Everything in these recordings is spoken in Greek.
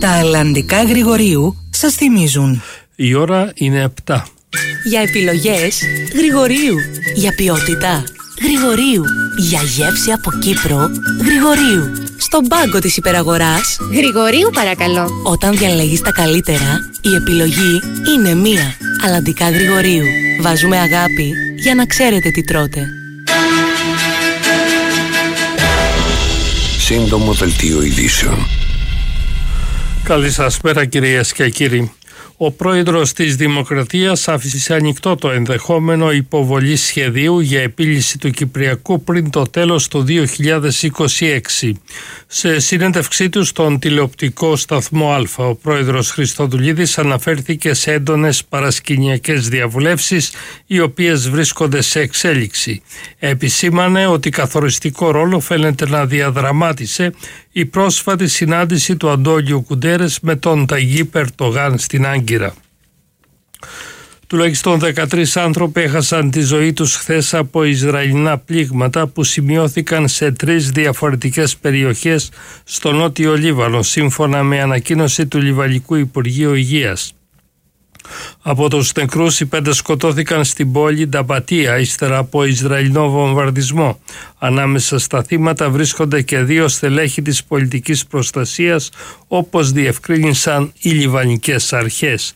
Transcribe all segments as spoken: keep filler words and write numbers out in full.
Τα αλλαντικά Γρηγορίου σας θυμίζουν. Η ώρα είναι επτά. Για επιλογές Γρηγορίου. Για ποιότητα Γρηγορίου. Για γεύση από Κύπρο Γρηγορίου. Στον πάγκο της υπεραγοράς Γρηγορίου παρακαλώ. Όταν διαλέγεις τα καλύτερα, η επιλογή είναι μία. Αλλαντικά Γρηγορίου. Βάζουμε αγάπη για να ξέρετε τι τρώτε. Σύντομο δελτίο ειδήσεων. Καλή σας μέρα κυρίες και κύριοι. Ο πρόεδρος της Δημοκρατίας άφησε ανοιχτό το ενδεχόμενο υποβολής σχεδίου για επίλυση του Κυπριακού πριν το τέλος του δύο χιλιάδες είκοσι έξι. Σε συνέντευξή του στον τηλεοπτικό σταθμό Α, ο πρόεδρος Χριστοδουλίδης αναφέρθηκε σε έντονες παρασκηνιακές διαβουλεύσεις, οι οποίες βρίσκονται σε εξέλιξη. Επισήμανε ότι καθοριστικό ρόλο φαίνεται να διαδραμάτισε η πρόσφατη συνάντηση του Αντώνιου Κουντέρες με τον Ταγίπ Ερντογάν στην Άγκυρα. Τουλάχιστον δεκατρείς άνθρωποι έχασαν τη ζωή τους χθες από Ισραηλινά πλήγματα που σημειώθηκαν σε τρεις διαφορετικές περιοχές στο νότιο Λίβανο, σύμφωνα με ανακοίνωση του Λιβανικού Υπουργείου Υγείας. Από τους νεκρούς, οι πέντε σκοτώθηκαν στην πόλη Νταμπατία ύστερα από Ισραηλινό βομβαρδισμό. Ανάμεσα στα θύματα βρίσκονται και δύο στελέχη της πολιτικής προστασίας, όπως διευκρίνησαν οι λιβανικές αρχές.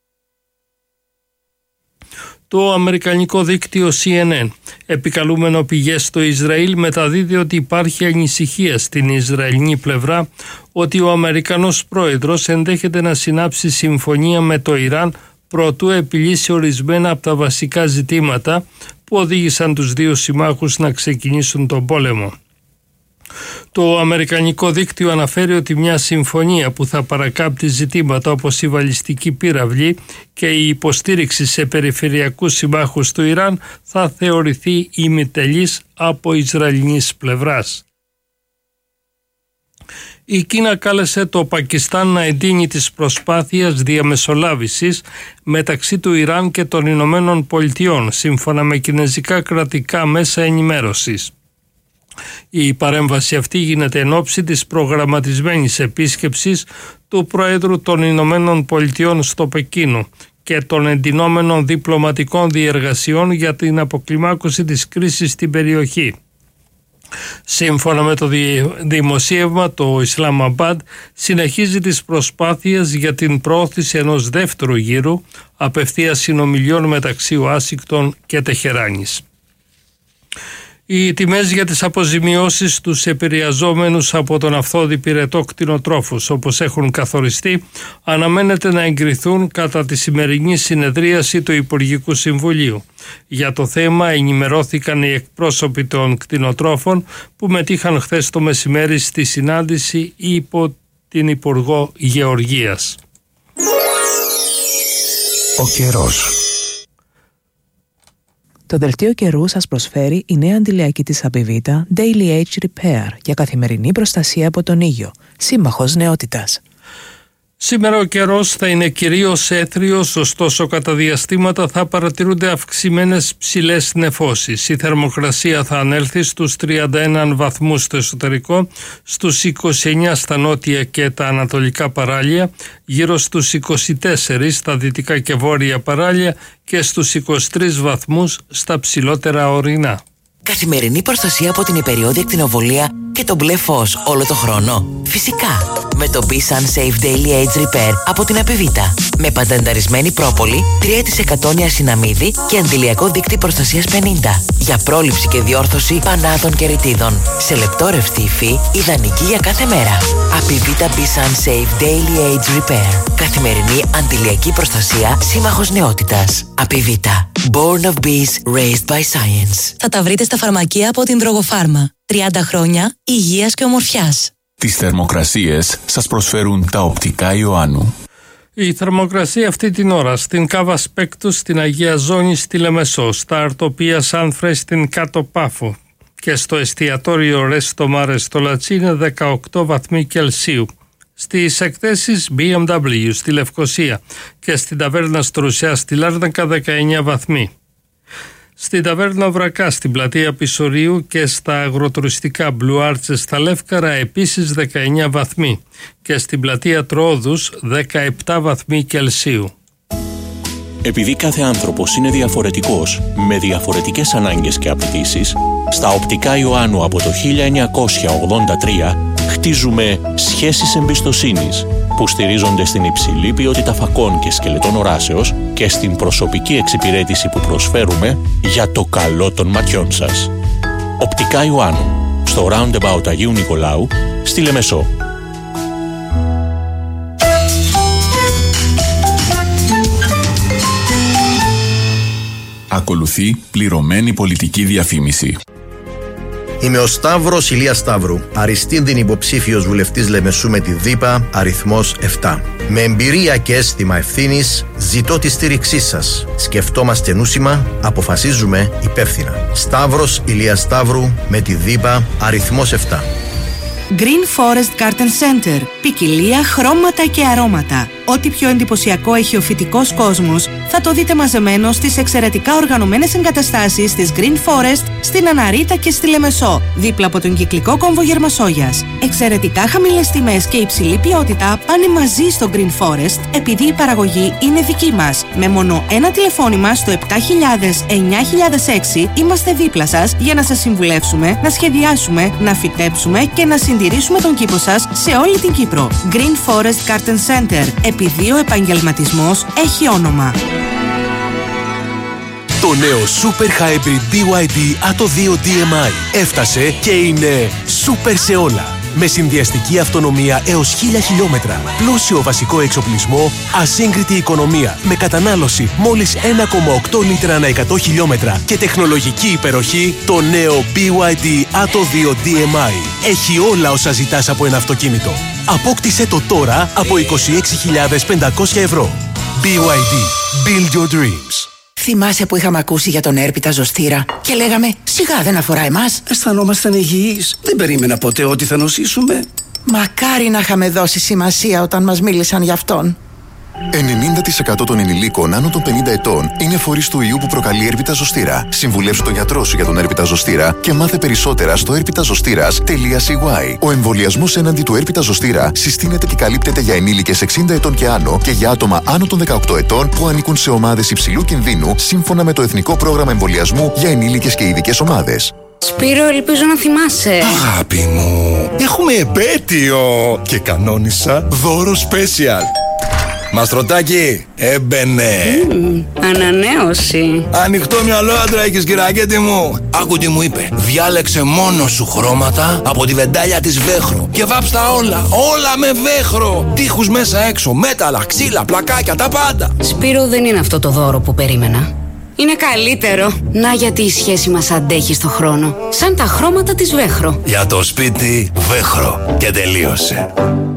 Το αμερικανικό δίκτυο σι εν εν, επικαλούμενο πηγές στο Ισραήλ, μεταδίδει ότι υπάρχει ανησυχία στην Ισραηλινή πλευρά ότι ο Αμερικανός πρόεδρος ενδέχεται να συνάψει συμφωνία με το Ιράν προτού επιλύσει ορισμένα από τα βασικά ζητήματα που οδήγησαν τους δύο συμμάχους να ξεκινήσουν τον πόλεμο. Το αμερικανικό δίκτυο αναφέρει ότι μια συμφωνία που θα παρακάμπτει ζητήματα όπως η βαλιστική πύραυλη και η υποστήριξη σε περιφερειακούς συμμάχους του Ιράν θα θεωρηθεί ημιτελής από Ισραηλινής πλευράς. Η Κίνα κάλεσε το Πακιστάν να εντείνει τις προσπάθειες διαμεσολάβησης μεταξύ του Ιράν και των Ηνωμένων Πολιτειών, σύμφωνα με κινεζικά κρατικά μέσα ενημέρωσης. Η παρέμβαση αυτή γίνεται εν ώψη της προγραμματισμένης επίσκεψης του Προέδρου των Ηνωμένων Πολιτειών στο Πεκίνο και των εντυνόμενων διπλωματικών διεργασιών για την αποκλιμάκωση της κρίσης στην περιοχή. Σύμφωνα με το δημοσίευμα, το Ισλαμαμπάντ συνεχίζει τις προσπάθειες για την προώθηση ενός δεύτερου γύρου απευθείας συνομιλιών μεταξύ Ουάσιγκτον και Τεχεράνης. Οι τιμές για τις αποζημιώσεις στους επηρεαζόμενους από τον αυθόδη πυρετό κτηνοτρόφους, όπως έχουν καθοριστεί, αναμένεται να εγκριθούν κατά τη σημερινή συνεδρίαση του Υπουργικού Συμβουλίου. Για το θέμα ενημερώθηκαν οι εκπρόσωποι των κτηνοτρόφων που μετήχαν χθες το μεσημέρι στη συνάντηση υπό την Υπουργό Γεωργίας. Ο καιρός. Το δελτίο καιρού σας προσφέρει η νέα αντιλιακή της Απιβίτα Daily Age Repair για καθημερινή προστασία από τον ήλιο. Σύμμαχος νεότητας. Σήμερα ο καιρός θα είναι κυρίως έθριος, ωστόσο κατά διαστήματα θα παρατηρούνται αυξημένες ψηλές νεφώσεις. Η θερμοκρασία θα ανέλθει στους τριάντα ένα βαθμούς στο εσωτερικό, στους είκοσι εννιά στα νότια και τα ανατολικά παράλια, γύρω στους είκοσι τέσσερα στα δυτικά και βόρεια παράλια και στους είκοσι τρεις βαθμούς στα ψηλότερα ορεινά. Καθημερινή προστασία από την υπεριόδια ακτινοβολία και το μπλε φως όλο το χρόνο. Φυσικά, με το Be Sun Safe Daily Age Repair από την Απιβίτα. Με πατενταρισμένη πρόπολη, τρία τοις εκατό νιασιναμίδι και αντιλιακό δίκτυ προστασίας πενήντα. Για πρόληψη και διόρθωση πανάτων και ρητίδων. Σε λεπτόρευστη υφή, ιδανική για κάθε μέρα. Απιβίτα Be Sun Safe Daily Age Repair. Καθημερινή αντιλιακή προστασία, σύμμαχος νεότητας. Απιβίτα. Born of Bees, raised by science. Θα τα βρείτε στα φαρμακεία από την Drogofarma. τριάντα χρόνια υγείας και ομορφιάς. Τις θερμοκρασίες σας προσφέρουν τα οπτικά Ιωάννου. Η θερμοκρασία αυτή την ώρα στην Κάβα Σπέκτου, στην Αγία Ζώνη, στη Λεμεσό, στα Αρτοπία Σάνφρε, στην Κάτω Πάφο και στο εστιατόριο Ρέστο Μάρε στο Λατσίνε δεκαοκτώ βαθμοί Κελσίου. Στις εκθέσεις μπι εμ ντάμπλιου στη Λευκοσία και στην ταβέρνα Στρουσιά στη Λάρνακα δεκαεννιά βαθμοί. Στην ταβέρνα Βρακά, στην πλατεία Πισωρίου και στα αγροτουριστικά Blue Arches στα Λεύκαρα επίσης δεκαεννιά βαθμοί και στην πλατεία Τροόδους δεκαεπτά βαθμοί Κελσίου. Επειδή κάθε άνθρωπος είναι διαφορετικός, με διαφορετικές ανάγκες και απαιτήσεις, στα Οπτικά Ιωάννου από το χίλια εννιακόσια ογδόντα τρία χτίζουμε σχέσεις εμπιστοσύνης που στηρίζονται στην υψηλή ποιότητα φακών και σκελετών οράσεως και στην προσωπική εξυπηρέτηση που προσφέρουμε για το καλό των ματιών σας. Οπτικά Ιωάννου, στο Roundabout Αγίου Νικολάου, στη Λεμεσό. Ακολουθεί πληρωμένη πολιτική διαφήμιση. Είμαι ο Σταύρος Ηλίας Σταύρου, αριστείδην υποψήφιος βουλευτής Λεμεσού με τη ΔΥΠΑ, αριθμός επτά. Με εμπειρία και αίσθημα ευθύνης, ζητώ τη στήριξή σας. Σκεφτόμαστε νούσιμα, αποφασίζουμε υπεύθυνα. Σταύρος Ηλίας Σταύρου με τη ΔΥΠΑ, αριθμός επτά. Green Forest Garden Center. Ποικιλία, χρώματα και αρώματα. Ό,τι πιο εντυπωσιακό έχει ο φυτικός κόσμος θα το δείτε μαζεμένο στις εξαιρετικά οργανωμένες εγκαταστάσεις της Green Forest στην Αναρίτα και στη Λεμεσό, δίπλα από τον κυκλικό κόμβο Γερμασόγιας. Εξαιρετικά χαμηλές τιμές και υψηλή ποιότητα πάνε μαζί στο Green Forest επειδή η παραγωγή είναι δική μας. Με μόνο ένα τηλεφώνημα στο επτά χιλιάδες εννιά χιλιάδες έξι είμαστε δίπλα σας για να σας συμβουλεύσουμε, να σχεδιάσουμε, να φυτέψουμε και να συντηρήσουμε τον κήπο σας σε όλη την Κύπρο. Green Forest Garden Center. Επειδή ο επαγγελματισμός έχει όνομα. Το νέο Super Hybrid μπι γουάι ντι Atto δύο ντι εμ άι έφτασε και είναι super σε όλα. Με συνδυαστική αυτονομία έως χίλια χιλιόμετρα, πλούσιο βασικό εξοπλισμό, ασύγκριτη οικονομία, με κατανάλωση μόλις ένα κόμμα οκτώ λίτρα ανά εκατό χιλιόμετρα και τεχνολογική υπεροχή, το νέο μπι γουάι ντι Atto δύο ντι εμ άι έχει όλα όσα ζητάς από ένα αυτοκίνητο. Απόκτησε το τώρα από είκοσι έξι χιλιάδες πεντακόσια ευρώ. μπι γουάι ντι. Build your dreams. Θυμάσαι που είχαμε ακούσει για τον έρπιτα ζωστήρα και λέγαμε σιγά δεν αφορά εμάς. Αισθανόμασταν υγιείς. Δεν περίμενα ποτέ ότι θα νοσήσουμε. Μακάρι να είχαμε δώσει σημασία όταν μας μίλησαν γι' αυτόν. ενενήντα τοις εκατό των ενηλίκων άνω των πενήντα ετών είναι φορείς του ιού που προκαλεί έρπιτα ζωστήρα. Συμβουλεύσου τον γιατρό σου για τον έρπιτα ζωστήρα και μάθε περισσότερα στο έρπιτα ζωστήρας τελεία σι γουάι. Ο εμβολιασμός έναντι του έρπιτα ζωστήρα συστήνεται και καλύπτεται για ενήλικες εξήντα ετών και άνω και για άτομα άνω των δεκαοκτώ ετών που ανήκουν σε ομάδες υψηλού κινδύνου σύμφωνα με το Εθνικό Πρόγραμμα Εμβολιασμού για ενήλικες και ειδικές ομάδες. Σπύρο, ελπίζω να θυμάσαι. Αγάπη μου, έχουμε επέτειο και κανόνισα δώρο special. Μαστρωτάκι, έμπαινε. Mm, ανανέωση. Ανοιχτό μυαλό άντρα έχεις, κυρακέτη μου. Άκου τι μου είπε. Διάλεξε μόνο σου χρώματα από τη βεντάλια της Βέχρου και βάψτα όλα, όλα με Βέχρο. Τείχους μέσα έξω, μέταλλα, ξύλα, πλακάκια, τα πάντα. Σπύρο, δεν είναι αυτό το δώρο που περίμενα. Είναι καλύτερο. Να γιατί η σχέση μας αντέχει στο χρόνο. Σαν τα χρώματα της Βέχρο. Για το σπίτι Βέχρο. Και τελείωσε.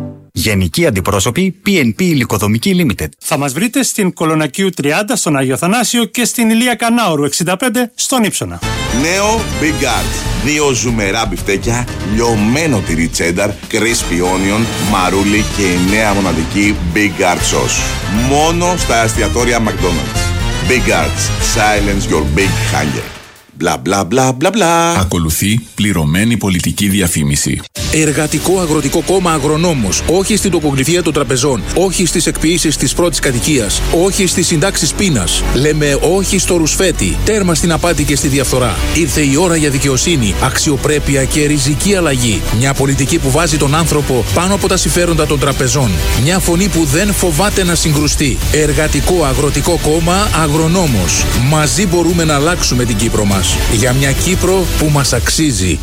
Γενική Αντιπρόσωπη πι εν πι Υλικοδομική Limited. Θα μας βρείτε στην Κολονακίου τριάντα στον Άγιο Θανάσιο και στην Ηλία Κανάουρου εξήντα πέντε στον Ύψονα. Νέο Big Arts. Δύο ζουμερά μπιφτέκια, λιωμένο τυρί τσένταρ, crispy onion, μαρούλι και η νέα μοναδική Big Arts sauce. Μόνο στα εστιατόρια McDonald's. Big Arts. Silence your big hunger. Μπλα μπλα μπλα μπλα μπλα. Ακολουθεί πληρωμένη πολιτική διαφήμιση. Εργατικό Αγροτικό Κόμμα Αγρονόμος. Όχι στην τοκογλυφία των τραπεζών. Όχι στις εκποιήσεις της πρώτης κατοικίας. Όχι στις συντάξεις πείνας. Λέμε όχι στο ρουσφέτη. Τέρμα στην απάτη και στη διαφθορά. Ήρθε η ώρα για δικαιοσύνη, αξιοπρέπεια και ριζική αλλαγή. Μια πολιτική που βάζει τον άνθρωπο πάνω από τα συμφέροντα των τραπεζών. Μια φωνή που δεν φοβάται να συγκρουστεί. Εργατικό Αγροτικό Κόμμα Αγρονόμος. Μαζί μπορούμε να αλλάξουμε την Κύπρο μας. Για μια Κύπρο που μας αξίζει.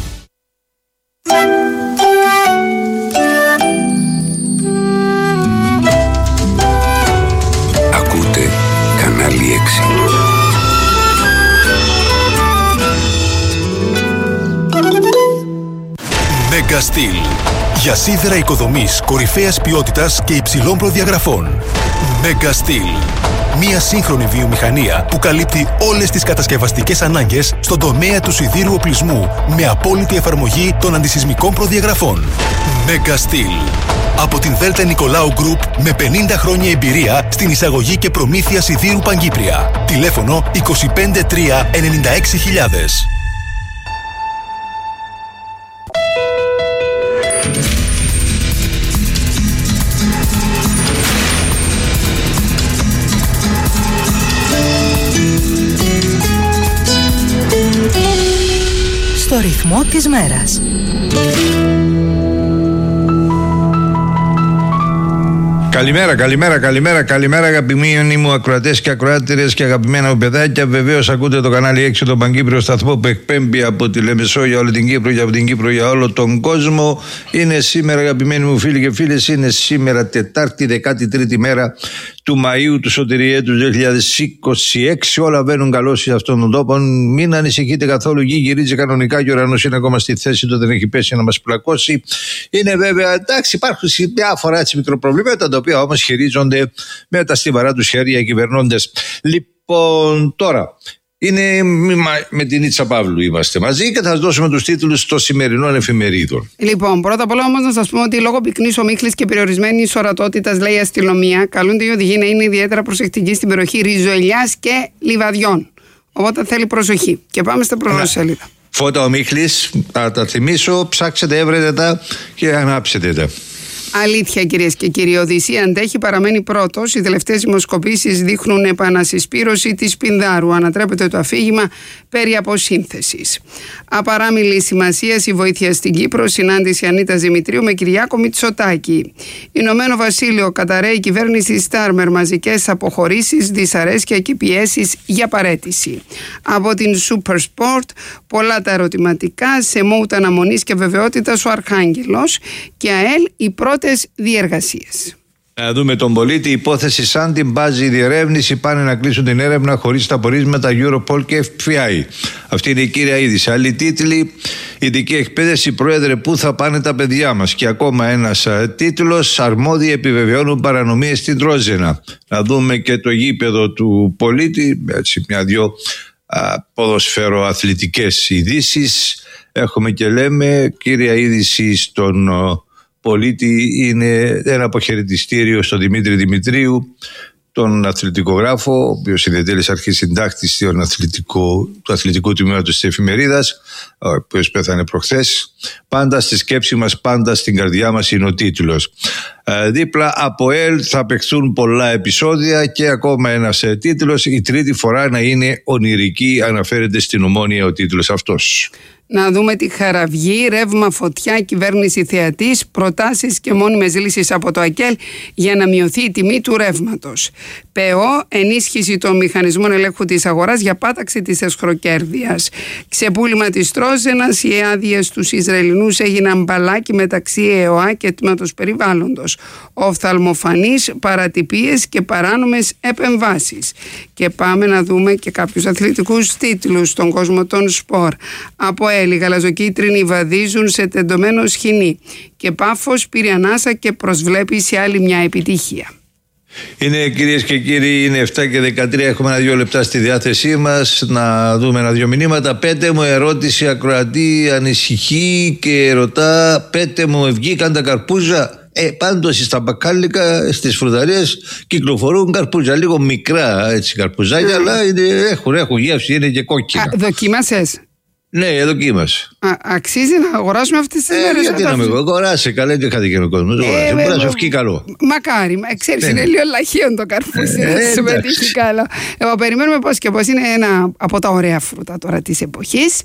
Ακούτε κανάλι έξι. Megastil. Για σίδερα οικοδομής κορυφαίας ποιότητας και υψηλών προδιαγραφών. Mega Steel. Μια σύγχρονη βιομηχανία που καλύπτει όλες τις κατασκευαστικές ανάγκες στον τομέα του σιδήρου οπλισμού με απόλυτη εφαρμογή των αντισυσμικών προδιαγραφών. Mega Steel. Από την Δέλτα Νικολάου Group με πενήντα χρόνια εμπειρία στην εισαγωγή και προμήθεια σιδήρου Παγκύπρια. Τηλέφωνο είκοσι πέντε τρία ενενήντα έξι χιλιάδες. Στο ρυθμό της μέρας. Καλημέρα, καλημέρα, καλημέρα, καλημέρα αγαπημένοι μου ακροατές και ακροάτηρες και αγαπημένα μου παιδάκια. Βεβαίως ακούτε το κανάλι έξι, τον Παγκύπριο σταθμό που εκπέμπει από τη Λεμεσό για όλη την Κύπρο και από την Κύπρο για όλο τον κόσμο. Είναι σήμερα, αγαπημένοι μου φίλοι και φίλες, είναι σήμερα Τετάρτη, δεκάτη τρίτη μέρα του Μαΐου του Σωτηριέτους δύο χιλιάδες είκοσι έξι. Όλα βαίνουν καλώς σε αυτόν τον τόπο. Μην ανησυχείτε καθόλου, γη γυρίζει κανονικά και ο ουρανός είναι ακόμα στη θέση του, δεν έχει πέσει να μας πλακώσει. Είναι βέβαια, εντάξει, υπάρχουν διάφορα έτσι μικροπροβλήματα, τα οποία όμως χειρίζονται με τα στιβαρά τους χέρια οι κυβερνώντες. Λοιπόν, τώρα είναι με την Ίτσα Παύλου είμαστε μαζί και θα σας δώσουμε τους τίτλους των σημερινών εφημερίδων. Λοιπόν, πρώτα απ' όλα όμως να σας πούμε ότι λόγω πυκνής ομίχλης και περιορισμένης ορατότητας, λέει η αστυνομία, καλούνται οι οδηγοί να είναι ιδιαίτερα προσεκτικοί στην περιοχή Ριζοελιάς και Λιβαδιών. Οπότε θέλει προσοχή. Και πάμε στα πρωτοσέλιδα. Φώτα ομίχλης, θα τα θυμίσω, ψάξετε, έβρετε τα και ανάψετε τα. Αλήθεια, κυρίες και κύριοι, η Οδυσσία αντέχει, παραμένει πρώτος. Οι τελευταίες δημοσκοπήσεις δείχνουν επανασυσπήρωση της Πινδάρου. Ανατρέπεται το αφήγημα περί αποσύνθεσης. Απαράμιλη σημασία η βοήθεια στην Κύπρο. Συνάντηση Ανίτας Δημητρίου με Κυριάκο Μητσοτάκη. Ηνωμένο Βασίλειο, καταραίει η κυβέρνηση Στάρμερ. Μαζικές αποχωρήσεις, δυσαρέσκεια και πιέσεις για παραίτηση. Από την Super Sport, πολλά τα ερωτηματικά. Σε μόουτ αναμονής και βεβαιότητας ο Αρχάγγελος. Και ΑΕΛ, η πρώτη διεργασίες. Να δούμε τον πολίτη. Η υπόθεση σαν την μπάζει η διερεύνηση. Πάνε να κλείσουν την έρευνα χωρίς τα πορίσματα Europol και εφ μπι άι. Αυτή είναι η κύρια είδηση. Άλλοι τίτλοι. Ειδική εκπαίδευση, πρόεδρε, πού θα πάνε τα παιδιά μας. Και ακόμα ένας α, τίτλος. Αρμόδιοι επιβεβαιώνουν παρανομίες στην Τρόζαινα. Να δούμε και το γήπεδο του πολίτη. Έτσι, μια-δυο ποδοσφαιροαθλητικές ειδήσεις. Έχουμε και λέμε κύρια είδηση στον πολίτη είναι ένα αποχαιρετιστήριο στον Δημήτρη Δημητρίου, τον αθλητικογράφο, ο οποίος είναι τέλης αρχής συντάκτης του αθλητικού τμήματος της εφημερίδας, ο οποίος πέθανε προχθές. Πάντα στη σκέψη μας, πάντα στην καρδιά μας είναι ο τίτλος. Ε, δίπλα από ΕΛ θα παιχθούν πολλά επεισόδια και ακόμα ένας ε, τίτλος. Η τρίτη φορά να είναι ονειρική, αναφέρεται στην Ομόνοια ο τίτλος αυτός. Να δούμε τη Χαραυγή, ρεύμα, φωτιά, κυβέρνηση θεατής, προτάσεις και μόνιμες λύσεις από το ΑΚΕΛ για να μειωθεί η τιμή του ρεύματος. ΠΕΟ, ενίσχυση των μηχανισμών ελέγχου της αγοράς για πάταξη της εσχροκέρδειας. Ξεπούλημα της Τρόζαινας, οι άδειες στους Ισραηλινούς έγιναν μπαλάκι μεταξύ ΕΟΑ και τμήματος περιβάλλοντος. Οφθαλμοφανείς, παρατυπίες και παράνομες επεμβάσεις. Και πάμε να δούμε και κάποιους αθλητικούς τίτλους στον κόσμο των σπορ. Από ΕΛ, οι γαλαζοκίτρινοι βαδίζουν σε τεντωμένο σχοινί και Πάφος πήρε ανάσα και προσβλέπει σε άλλη μια επιτυχία. Είναι, κυρίες και κύριοι, είναι επτά και δεκατρία, έχουμε ένα-δύο λεπτά στη διάθεσή μας να δούμε ένα-δύο μηνύματα. Πέτε μου, ερώτηση ακροατή, ανησυχεί και ρωτά, πέτε μου, βγήκαν τα καρπούζα. Ε, πάντως στα μπακάλικα, στις φρουταρίες κυκλοφορούν καρπούζα, λίγο μικρά έτσι καρπουζάκια, αλλά είναι, έχουν, έχουν γεύση, είναι και κόκκινα. Α, δοκίμασες? Ναι, δοκίμασε. Α, αξίζει να αγοράσουμε αυτές τις ε, μέρες? Γιατί να μην αγοράσει, καλά, δεν είχα δικαίωμα κόσμο. Ε, Μπορεί να σου βγει καλό. Μακάρι, ξέρεις, ναι, είναι λίγο λαχείο το καρπούζι, ε, να σου πετύχει καλό. Εγώ περιμένουμε πώς και πώς, είναι ένα από τα ωραία φρούτα τώρα της εποχής.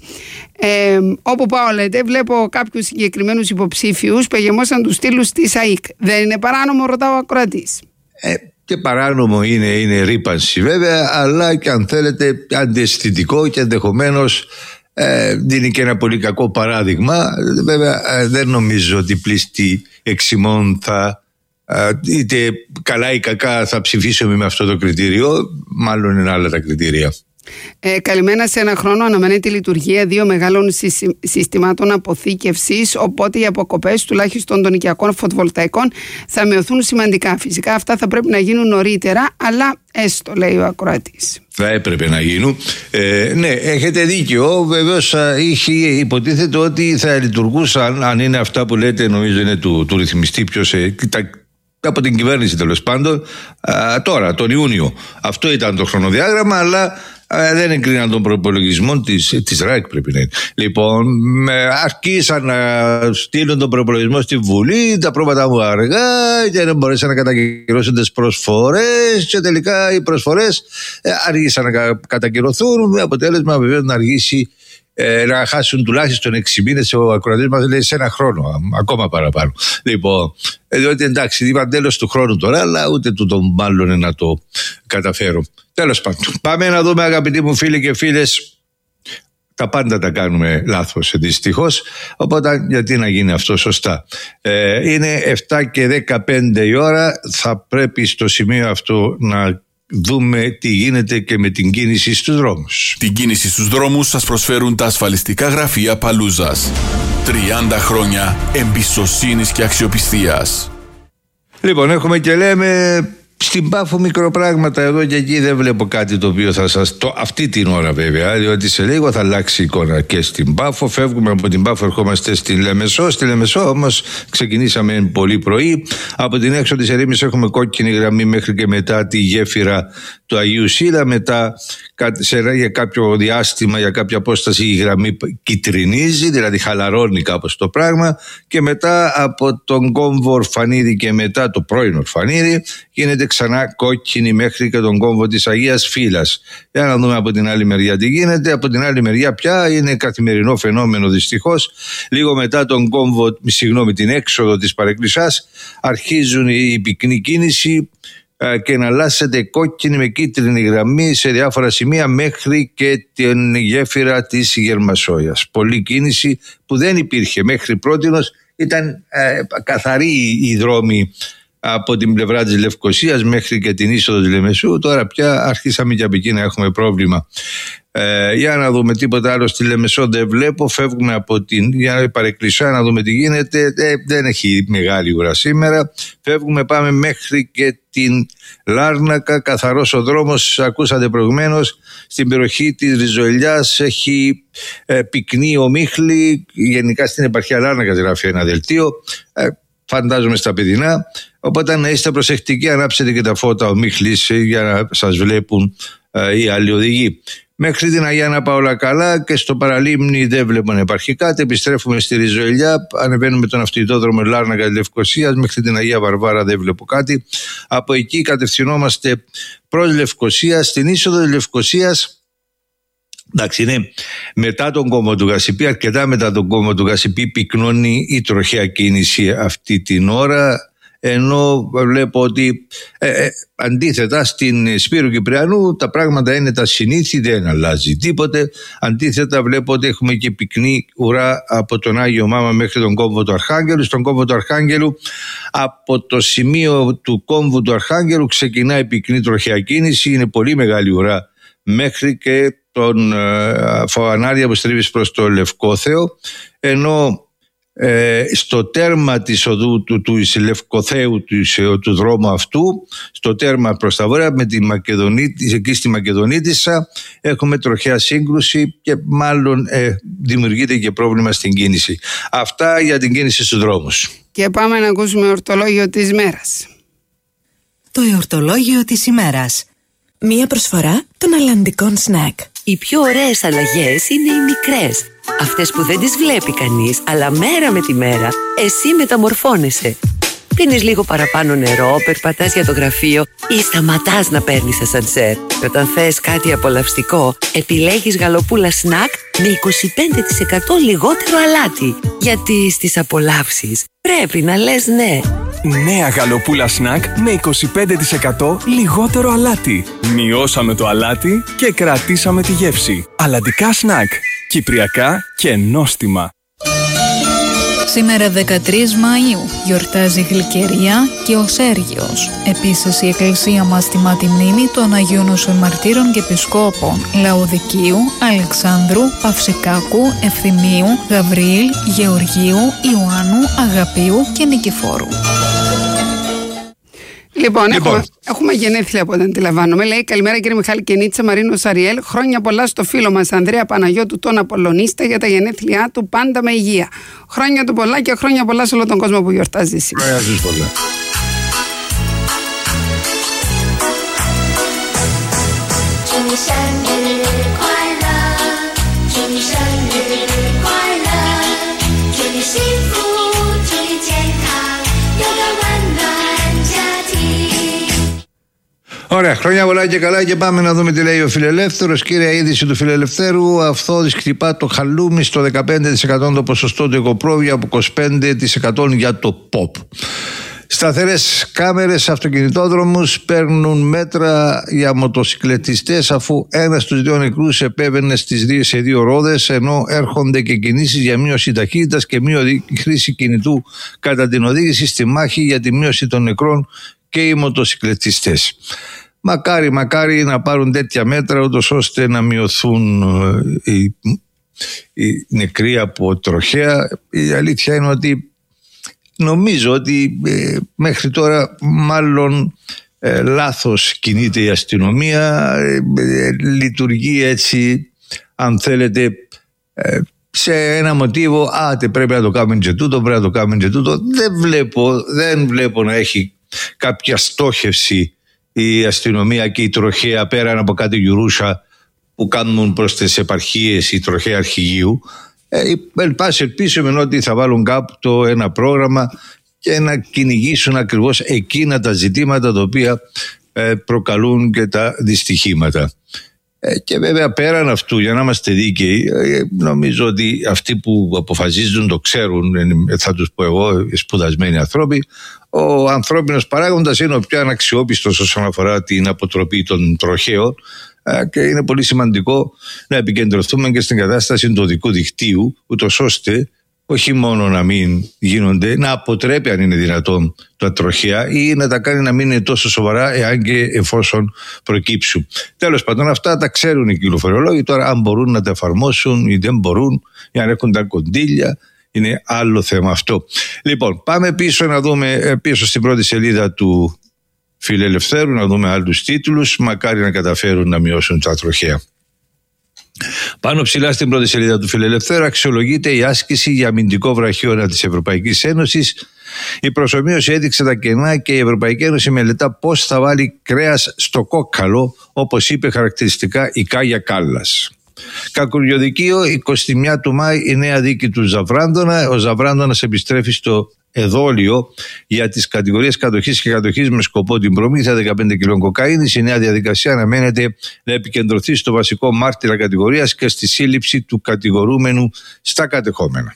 Ε, όπου πάω, λέτε, βλέπω κάποιους συγκεκριμένους υποψήφιους που εγεμόσαν τους στήλους της ΑΕΚ. Δεν είναι παράνομο, ρωτάω ο ακροατής? Ε, και παράνομο είναι, είναι ρύπανση βέβαια, αλλά και αν θέλετε αντιαισθητικό και ενδεχομένως Ε, δίνει και ένα πολύ κακό παράδειγμα. Βέβαια ε, δεν νομίζω ότι πλήστη εξημών θα ε, είτε καλά ή κακά θα ψηφίσουμε με αυτό το κριτήριο. Μάλλον είναι άλλα τα κριτήρια. Ε, καλυμμένα σε ένα χρόνο αναμένεται η λειτουργία δύο μεγάλων συστημάτων αποθήκευσης, οπότε οι αποκοπές τουλάχιστον των οικιακών φωτοβολταϊκών θα μειωθούν σημαντικά. Φυσικά αυτά θα πρέπει να γίνουν νωρίτερα, αλλά έστω, λέει ο ακροατής. Θα έπρεπε να γίνουν. Ε, ναι, έχετε δίκιο. Βεβαίως υποτίθεται ότι θα λειτουργούσαν, αν είναι αυτά που λέτε, νομίζω είναι του, του ρυθμιστή ποιος, ε, τα, από την κυβέρνηση τέλος πάντων, α, τώρα, τον Ιούνιο. Αυτό ήταν το χρονοδιάγραμμα, αλλά α, δεν εγκρίναν τον προπολογισμό της, της ΡΑΕΚ, πρέπει να είναι. Λοιπόν, αρχίσαν να στείλουν τον προπολογισμό στη Βουλή, τα πρόβατα μου αργά και δεν μπορέσαν να κατακυρώσουν τις προσφορές και τελικά οι προσφορές ε, αργήσαν να κατακυρωθούν, με αποτέλεσμα βεβαίως να αργήσει Ε, να χάσουν τουλάχιστον έξι μήνες. Ο ακροατής μας λέει σε ένα χρόνο, ακόμα παραπάνω. Λοιπόν, διότι εντάξει, είπαν τέλος του χρόνου τώρα, αλλά ούτε του το μάλλον να το καταφέρω. Τέλος πάντων, πάμε να δούμε, αγαπητοί μου φίλοι και φίλες. Τα πάντα τα κάνουμε λάθος δυστυχώς, οπότε γιατί να γίνει αυτό σωστά. Ε, είναι εφτά και δεκαπέντε η ώρα, θα πρέπει στο σημείο αυτό να δούμε τι γίνεται και με την κίνηση στους δρόμους. Την κίνηση στους δρόμους σας προσφέρουν τα ασφαλιστικά γραφεία Παλούζας. τριάντα χρόνια εμπιστοσύνης και αξιοπιστίας. Λοιπόν, έχουμε και λέμε στην Πάφο μικροπράγματα εδώ και εκεί, δεν βλέπω κάτι το οποίο θα σας... Το, αυτή την ώρα βέβαια, διότι σε λίγο θα αλλάξει η εικόνα και στην Πάφο. Φεύγουμε από την Πάφο, ερχόμαστε στη Λεμεσό. Στη Λεμεσό όμως ξεκινήσαμε πολύ πρωί. Από την έξω της ερήμης έχουμε κόκκινη γραμμή μέχρι και μετά τη γέφυρα του Αγίου Σίλα. Μετά σε, για κάποιο διάστημα, για κάποια απόσταση η γραμμή κυτρινίζει, δηλαδή χαλαρώνει κάπως το πράγμα. Και μετά από τον κόμβο Ορφανίδη και μετά το πρώην Ορφανίδη γίνεται ξανά κόκκινη μέχρι και τον κόμβο της Αγίας Φύλας. Για να δούμε από την άλλη μεριά τι γίνεται. Από την άλλη μεριά πια είναι καθημερινό φαινόμενο δυστυχώς. Λίγο μετά τον κόμβο, συγγνώμη, την έξοδο της Παρεκκλησιάς αρχίζουν η πυκνή κίνηση και να αλλάσσεται κόκκινη με κίτρινη γραμμή σε διάφορα σημεία μέχρι και την γέφυρα της Γερμασόιας. Πολλή κίνηση που δεν υπήρχε μέχρι πρότινος. Ήταν ε, καθαρή η δρόμη από την πλευρά της Λευκωσίας μέχρι και την είσοδο της Λεμεσού. Τώρα πια αρχίσαμε και από εκεί να έχουμε πρόβλημα. Ε, για να δούμε τίποτα άλλο στη Λεμεσό δεν βλέπω. Φεύγουμε από την για να Παρεκκλησιά να δούμε τι γίνεται. Ε, δεν έχει μεγάλη ουρά σήμερα. Φεύγουμε, πάμε μέχρι και την Λάρνακα. Καθαρός ο δρόμος, ακούσατε προηγουμένως. Στην περιοχή της Ριζοηλιάς έχει ε, πυκνή ομίχλη. Γενικά στην επαρχία Λάρνακα γράφει ένα δελτίο. Ε, φαντάζομαι στα παιδινά. Οπότε να είστε προσεκτικοί, ανάψετε και τα φώτα ομίχλης για να σας βλέπουν ε, οι άλλοι οδηγοί. Μέχρι την Αγία Νάπα όλα καλά και στο παραλίμνη δεν βλέπουμε να υπάρχει κάτι. Επιστρέφουμε στη Ριζοηλιά, ανεβαίνουμε τον αυτοκινητόδρομο Λάρνακα Λευκωσίας μέχρι την Αγία Βαρβάρα, δεν βλέπω κάτι. Από εκεί κατευθυνόμαστε προς Λευκωσία. Στην είσοδο της Λευκωσίας, εντάξει, είναι μετά τον κόμβο του Γασιπί, αρκετά μετά τον κόμβο του Γασιπί πυκνώνει η τροχαία κίνηση αυτή την ώρα. Ενώ βλέπω ότι ε, ε, αντίθετα στην Σπύρου Κυπριανού τα πράγματα είναι τα συνήθη, δεν αλλάζει τίποτε. Αντίθετα βλέπω ότι έχουμε και πυκνή ουρά από τον Άγιο Μάμα μέχρι τον κόμβο του Αρχάγγελου. Στον κόμβο του Αρχάγγελου, από το σημείο του κόμβου του Αρχάγγελου ξεκινάει η πυκνή τροχαία κίνηση, είναι πολύ μεγάλη ουρά μέχρι και τον ε, Φωανάρια που στρίβεις προς το Λευκόθεο, ενώ Ε, στο τέρμα της οδού του, του Λευκοθέου του, του δρόμου αυτού, στο τέρμα προς τα βόρεια με τη Μακεδονίτησα, εκεί στη Μακεδονίτισσα έχουμε τροχαία σύγκρουση και μάλλον ε, δημιουργείται και πρόβλημα στην κίνηση. Αυτά για την κίνηση στους δρόμους. Και πάμε να ακούσουμε ορτολόγιο της μέρας. Το εορτολόγιο της ημέρας. Μία προσφορά των αλλαντικών σνακ. Οι πιο ωραίες αλλαγές είναι οι μικρές. Αυτές που δεν τις βλέπει κανείς, αλλά μέρα με τη μέρα εσύ μεταμορφώνεσαι. Πίνεις λίγο παραπάνω νερό, περπατάς για το γραφείο ή σταματάς να παίρνεις ασανσέρ. Και όταν θες κάτι απολαυστικό, επιλέγεις γαλοπούλα σνακ με είκοσι πέντε τοις εκατό λιγότερο αλάτι. Γιατί στις απολαύσεις πρέπει να λες ναι. Νέα γαλοπούλα σνακ με είκοσι πέντε τοις εκατό λιγότερο αλάτι. Μειώσαμε το αλάτι και κρατήσαμε τη γεύση. Αλλαντικά σνακ. Κυπριακά και νόστιμα. Σήμερα δεκατρείς Μαΐου γιορτάζει η Γλυκερία και ο Σέργιος. Επίσης η Εκκλησία μας τιμά τη μνήμη των Αγίων Νοσών Μαρτύρων και Επισκόπων Λαοδικίου, Αλεξάνδρου, Παυσικάκου, Ευθυμίου, Γαβριήλ, Γεωργίου, Ιωάννου, Αγαπίου και Νικηφόρου. Λοιπόν, Λοιπόν. Έχουμε, έχουμε γενέθλια από ό,τι αντιλαμβάνομαι. Λέει καλημέρα κύριε Μιχάλη και Νίτσα, Μαρίνος Αριέλ. Χρόνια πολλά στο φίλο μας Ανδρέα Παναγιώτου, τον Απολλωνίστα, για τα γενέθλιά του, πάντα με υγεία. Χρόνια του πολλά και χρόνια πολλά σε όλο τον κόσμο που γιορτάζει σήμερα. Χρόνια τους πολλά. Ωραία, χρόνια πολλά και καλά και πάμε να δούμε τι λέει ο Φιλελεύθερος. Κύρια είδηση του Φιλελευθέρου, Αυθόδης χτυπά το χαλούμι στο δεκαπέντε τοις εκατό το ποσοστό του οικοπρόβιο από είκοσι πέντε τοις εκατό για το ποπ. Σταθερές κάμερες, αυτοκινητόδρομους παίρνουν μέτρα για μοτοσυκλετιστές, αφού ένας στους δύο νεκρούς επέβαινε στις δύο, σε δύο ρόδες, ενώ έρχονται και κινήσεις για μείωση ταχύτητας και μείωση χρήση κινητού κατά την οδήγηση στη μάχη για τη μείωση των νεκρών και οι μοτοσυκλετιστές. Μακάρι, μακάρι να πάρουν τέτοια μέτρα ούτως ώστε να μειωθούν οι, οι νεκροί από τροχέα. Η αλήθεια είναι ότι νομίζω ότι ε, μέχρι τώρα μάλλον ε, λάθος κινείται η αστυνομία, ε, ε, λειτουργεί έτσι, αν θέλετε, ε, σε ένα μοτίβο, άτε πρέπει να το κάνουμε και τούτο, πρέπει να το κάνουμε και τούτο. Δεν βλέπω, δεν βλέπω να έχει κάποια στόχευση η αστυνομία και η τροχέα πέραν από κάτι γιουρούσα που κάνουν προς τις επαρχίες η τροχέα αρχηγείου. Ε, ελπίσουμε ότι θα βάλουν κάπου το ένα πρόγραμμα και να κυνηγήσουν ακριβώς εκείνα τα ζητήματα τα οποία ε, προκαλούν και τα δυστυχήματα. Ε, και βέβαια πέραν αυτού, για να είμαστε δίκαιοι, ε, νομίζω ότι αυτοί που αποφασίζουν το ξέρουν, ε, θα τους πω εγώ, σπουδασμένοι άνθρωποι. Ο ανθρώπινος παράγοντας είναι ο πιο αναξιόπιστος όσον αφορά την αποτροπή των τροχαίων, και είναι πολύ σημαντικό να επικεντρωθούμε και στην κατάσταση του οδικού δικτύου, ούτως ώστε όχι μόνο να μην γίνονται, να αποτρέπει αν είναι δυνατόν τα τροχαία ή να τα κάνει να μην είναι τόσο σοβαρά εάν και εφόσον προκύψουν. Τέλος πάντων, αυτά τα ξέρουν οι κυκλοφοριολόγοι. Τώρα αν μπορούν να τα εφαρμόσουν ή δεν μπορούν, ή αν έχουν τα κοντήλια, είναι άλλο θέμα αυτό. Λοιπόν, πάμε πίσω να δούμε, πίσω στην πρώτη σελίδα του Φιλελευθέρου, να δούμε άλλους τίτλους. Μακάρι να καταφέρουν να μειώσουν τα τροχαία. Πάνω ψηλά στην πρώτη σελίδα του Φιλελευθέρου αξιολογείται η άσκηση για αμυντικό βραχίωνα της Ευρωπαϊκής Ένωσης. Η προσομοίωση έδειξε τα κενά και η Ευρωπαϊκή Ένωση μελετά πώς θα βάλει κρέας στο κόκκαλο, όπως είπε χαρακτηριστικά η Κάγια Κάλλας. Κακουριοδικείο, εικοστή πρώτη του Μάη, η νέα δίκη του Ζαβράντονα. Ο Ζαβράντονας επιστρέφει στο εδόλιο για τις κατηγορίες κατοχής και κατοχής με σκοπό την προμήθεια δεκαπέντε κιλών κοκαίνης. Η νέα διαδικασία αναμένεται να επικεντρωθεί στο βασικό μάρτυρα κατηγορίας και στη σύλληψη του κατηγορούμενου στα κατεχόμενα.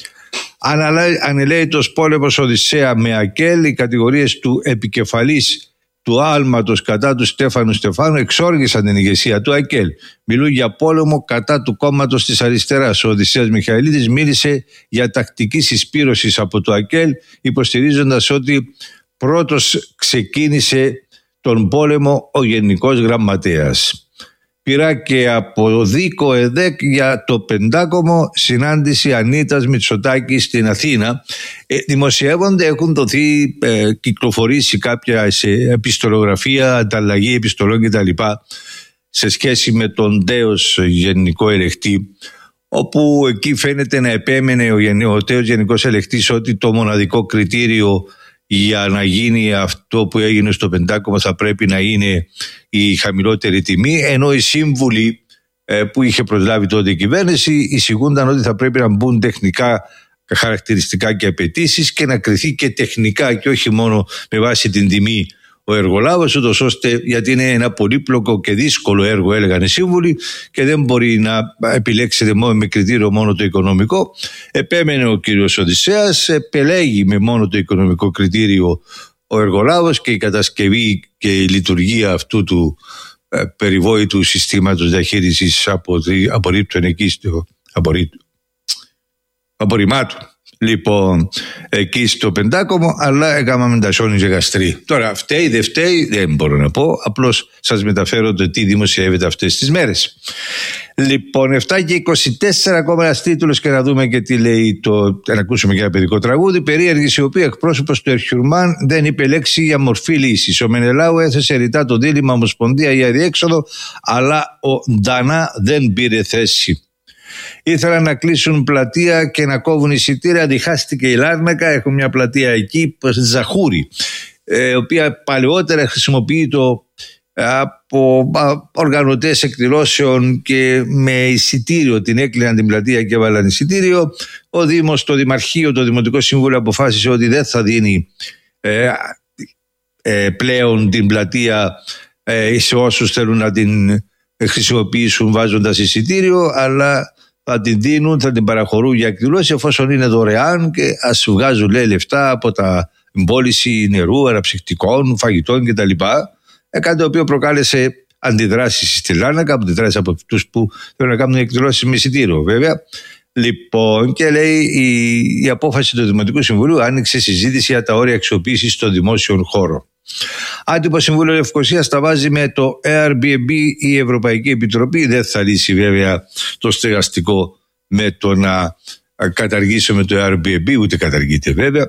Ανελαίητος πόλεμος Οδυσσέα με Ακέλ. Οι κατηγορίες του επικεφαλής του άλματος κατά του Στέφανου Στεφάνου εξόργησαν την ηγεσία του Ακέλ. Μιλούν για πόλεμο κατά του κόμματος της αριστεράς. Ο Οδυσσέας Μιχαηλίδης μίλησε για τακτική συσπήρωση από το Ακέλ, υποστηρίζοντας ότι πρώτος ξεκίνησε τον πόλεμο ο Γενικός Γραμματέας. Πειρά και από Δίκο ΕΔΕΚ για το πεντάκομο, συνάντηση Ανίτας Μητσοτάκη στην Αθήνα. Ε, δημοσιεύονται, έχουν δοθεί, ε, κυκλοφορήσει κάποια σε επιστολογραφία, ανταλλαγή επιστολών κτλ. Σε σχέση με τον τέος γενικό ελεκτή, όπου εκεί φαίνεται να επέμενε ο, ο τέος γενικός ελεκτής ότι το μοναδικό κριτήριο για να γίνει αυτό που έγινε στο πεντάκομμα θα πρέπει να είναι η χαμηλότερη τιμή, ενώ οι σύμβουλοι ε, που είχε προσλάβει τότε η κυβέρνηση εισηγούνταν ότι θα πρέπει να μπουν τεχνικά χαρακτηριστικά και απαιτήσεις και να κριθεί και τεχνικά και όχι μόνο με βάση την τιμή ο εργολάβος, ούτως ώστε, γιατί είναι ένα πολύπλοκο και δύσκολο έργο, έλεγαν οι σύμβουλοι, και δεν μπορεί να επιλέξετε μόνο με κριτήριο μόνο το οικονομικό. Επέμενε ο κύριος Οδυσσέας, επελέγει με μόνο το οικονομικό κριτήριο ο εργολάβος και η κατασκευή και η λειτουργία αυτού του ε, περιβόητου συστήματος διαχείρισης απορρίπτων εκεί στο απορρίπτων. Απορριμμάτων. λοιπόν εκεί στο Πεντάκομο, αλλά έκαναμε τα σόνι και γαστρί. Τώρα φταίει δεν φταίει δεν μπορώ να πω, απλώς σας μεταφέρω το τι δημοσιεύεται αυτές τις μέρες. Λοιπόν, επτά και είκοσι τέσσερα ακόμα ένας τίτλος και να δούμε και τι λέει το, να ακούσουμε και ένα παιδικό τραγούδι. Περίεργη η οποία εκπρόσωπος του Ερχιουρμάν δεν είπε λέξη για μορφή λύσης. Ο Μενελάου έθεσε ρητά το δίλημμα Ομοσπονδία ή αδιέξοδο, αλλά ο Ντανά δεν πήρε θέση. Ήθελαν να κλείσουν πλατεία και να κόβουν εισιτήρια, διχάστηκε η Λάρνακα. Έχουν μια πλατεία εκεί, Ζαχούρη, η οποία παλαιότερα χρησιμοποιείται από οργανωτές εκδηλώσεων και με εισιτήριο την έκλειναν την πλατεία και έβαλαν εισιτήριο. Ο Δήμος, το Δημαρχείο, το Δημοτικό Συμβούλιο αποφάσισε ότι δεν θα δίνει ε, ε, πλέον την πλατεία ε, σε όσους θέλουν να την χρησιμοποιήσουν βάζοντας εισιτήριο, αλλά θα την δίνουν, θα την παραχωρούν για εκδηλώσεις εφόσον είναι δωρεάν και ας βγάζουν, λέει, λεφτά από τα εμπόληση νερού, αναψυκτικών, φαγητών κτλ. Κάτι το οποίο προκάλεσε αντιδράσεις στη Λάρνακα, αντιδράσεις από αυτούς που θέλουν να κάνουν εκδηλώσεις με εισιτήριο, βέβαια. Λοιπόν, και λέει η, η απόφαση του Δημοτικού Συμβουλίου άνοιξε συζήτηση για τα όρια αξιοποίησης στο δημόσιο χώρο. Άτυπο Συμβούλιο Λευκωσίας τα βάζει με το Airbnb η Ευρωπαϊκή Επιτροπή. Δεν θα λύσει βέβαια το στεγαστικό με το να καταργήσουμε το Airbnb, ούτε καταργείται βέβαια.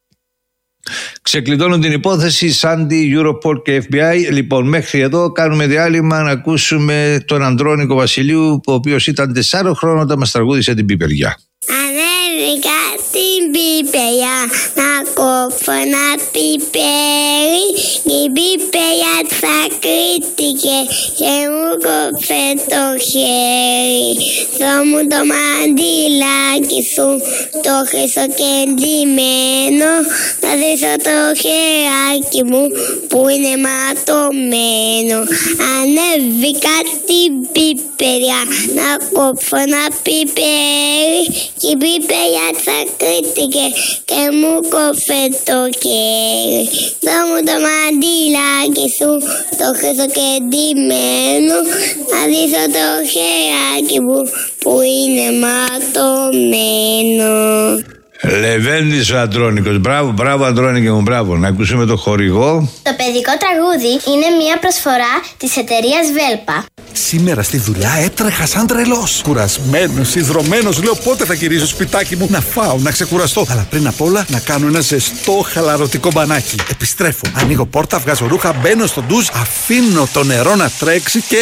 Ξεκλειδώνουν την υπόθεση Σάντι, Europol και εφ μπι άι. Λοιπόν, μέχρι εδώ κάνουμε διάλειμμα να ακούσουμε τον Ανδρώνικο Βασιλείου, ο οποίος ήταν τεσσάρων χρόνων όταν μας τραγούδισε την Πιπεριά. Ανέβηκα στην πιπεριά να κόφω ένα πιπέρι και η πιπεριά τσακρίτηκε και μου κόφε το χέρι. Δώ μου το μαντιλάκι σου το χρυσό και ντυμένο, να δείσω το χεράκι μου που είναι ματωμένο. Ανέβηκα στην πιπεριά να κόφω ένα πιπέρι και η πιπεριά τσακρίτηκε και μου κόφε το χέρι. Δώ μου το μαντιλάκι σου το χρυσό και ντυμένο, να δείσω το χεράκι μου που είναι ματωμένο. Λεβέντης ο Αντρώνικος. Μπράβο, μπράβο Αντρώνικε μου, μπράβο. Να ακούσουμε το χορηγό. Το παιδικό τραγούδι είναι μια προσφορά της εταιρείας Βέλπα. Σήμερα στη δουλειά έτρεχα σαν τρελός. Κουρασμένος, ιδρωμένος, λέω πότε θα γυρίσω σπιτάκι μου να φάω, να ξεκουραστώ. Αλλά πριν απ' όλα να κάνω ένα ζεστό χαλαρωτικό μπανάκι. Επιστρέφω, ανοίγω πόρτα, βγάζω ρούχα, μπαίνω στο ντους, αφήνω το νερό να τρέξει και...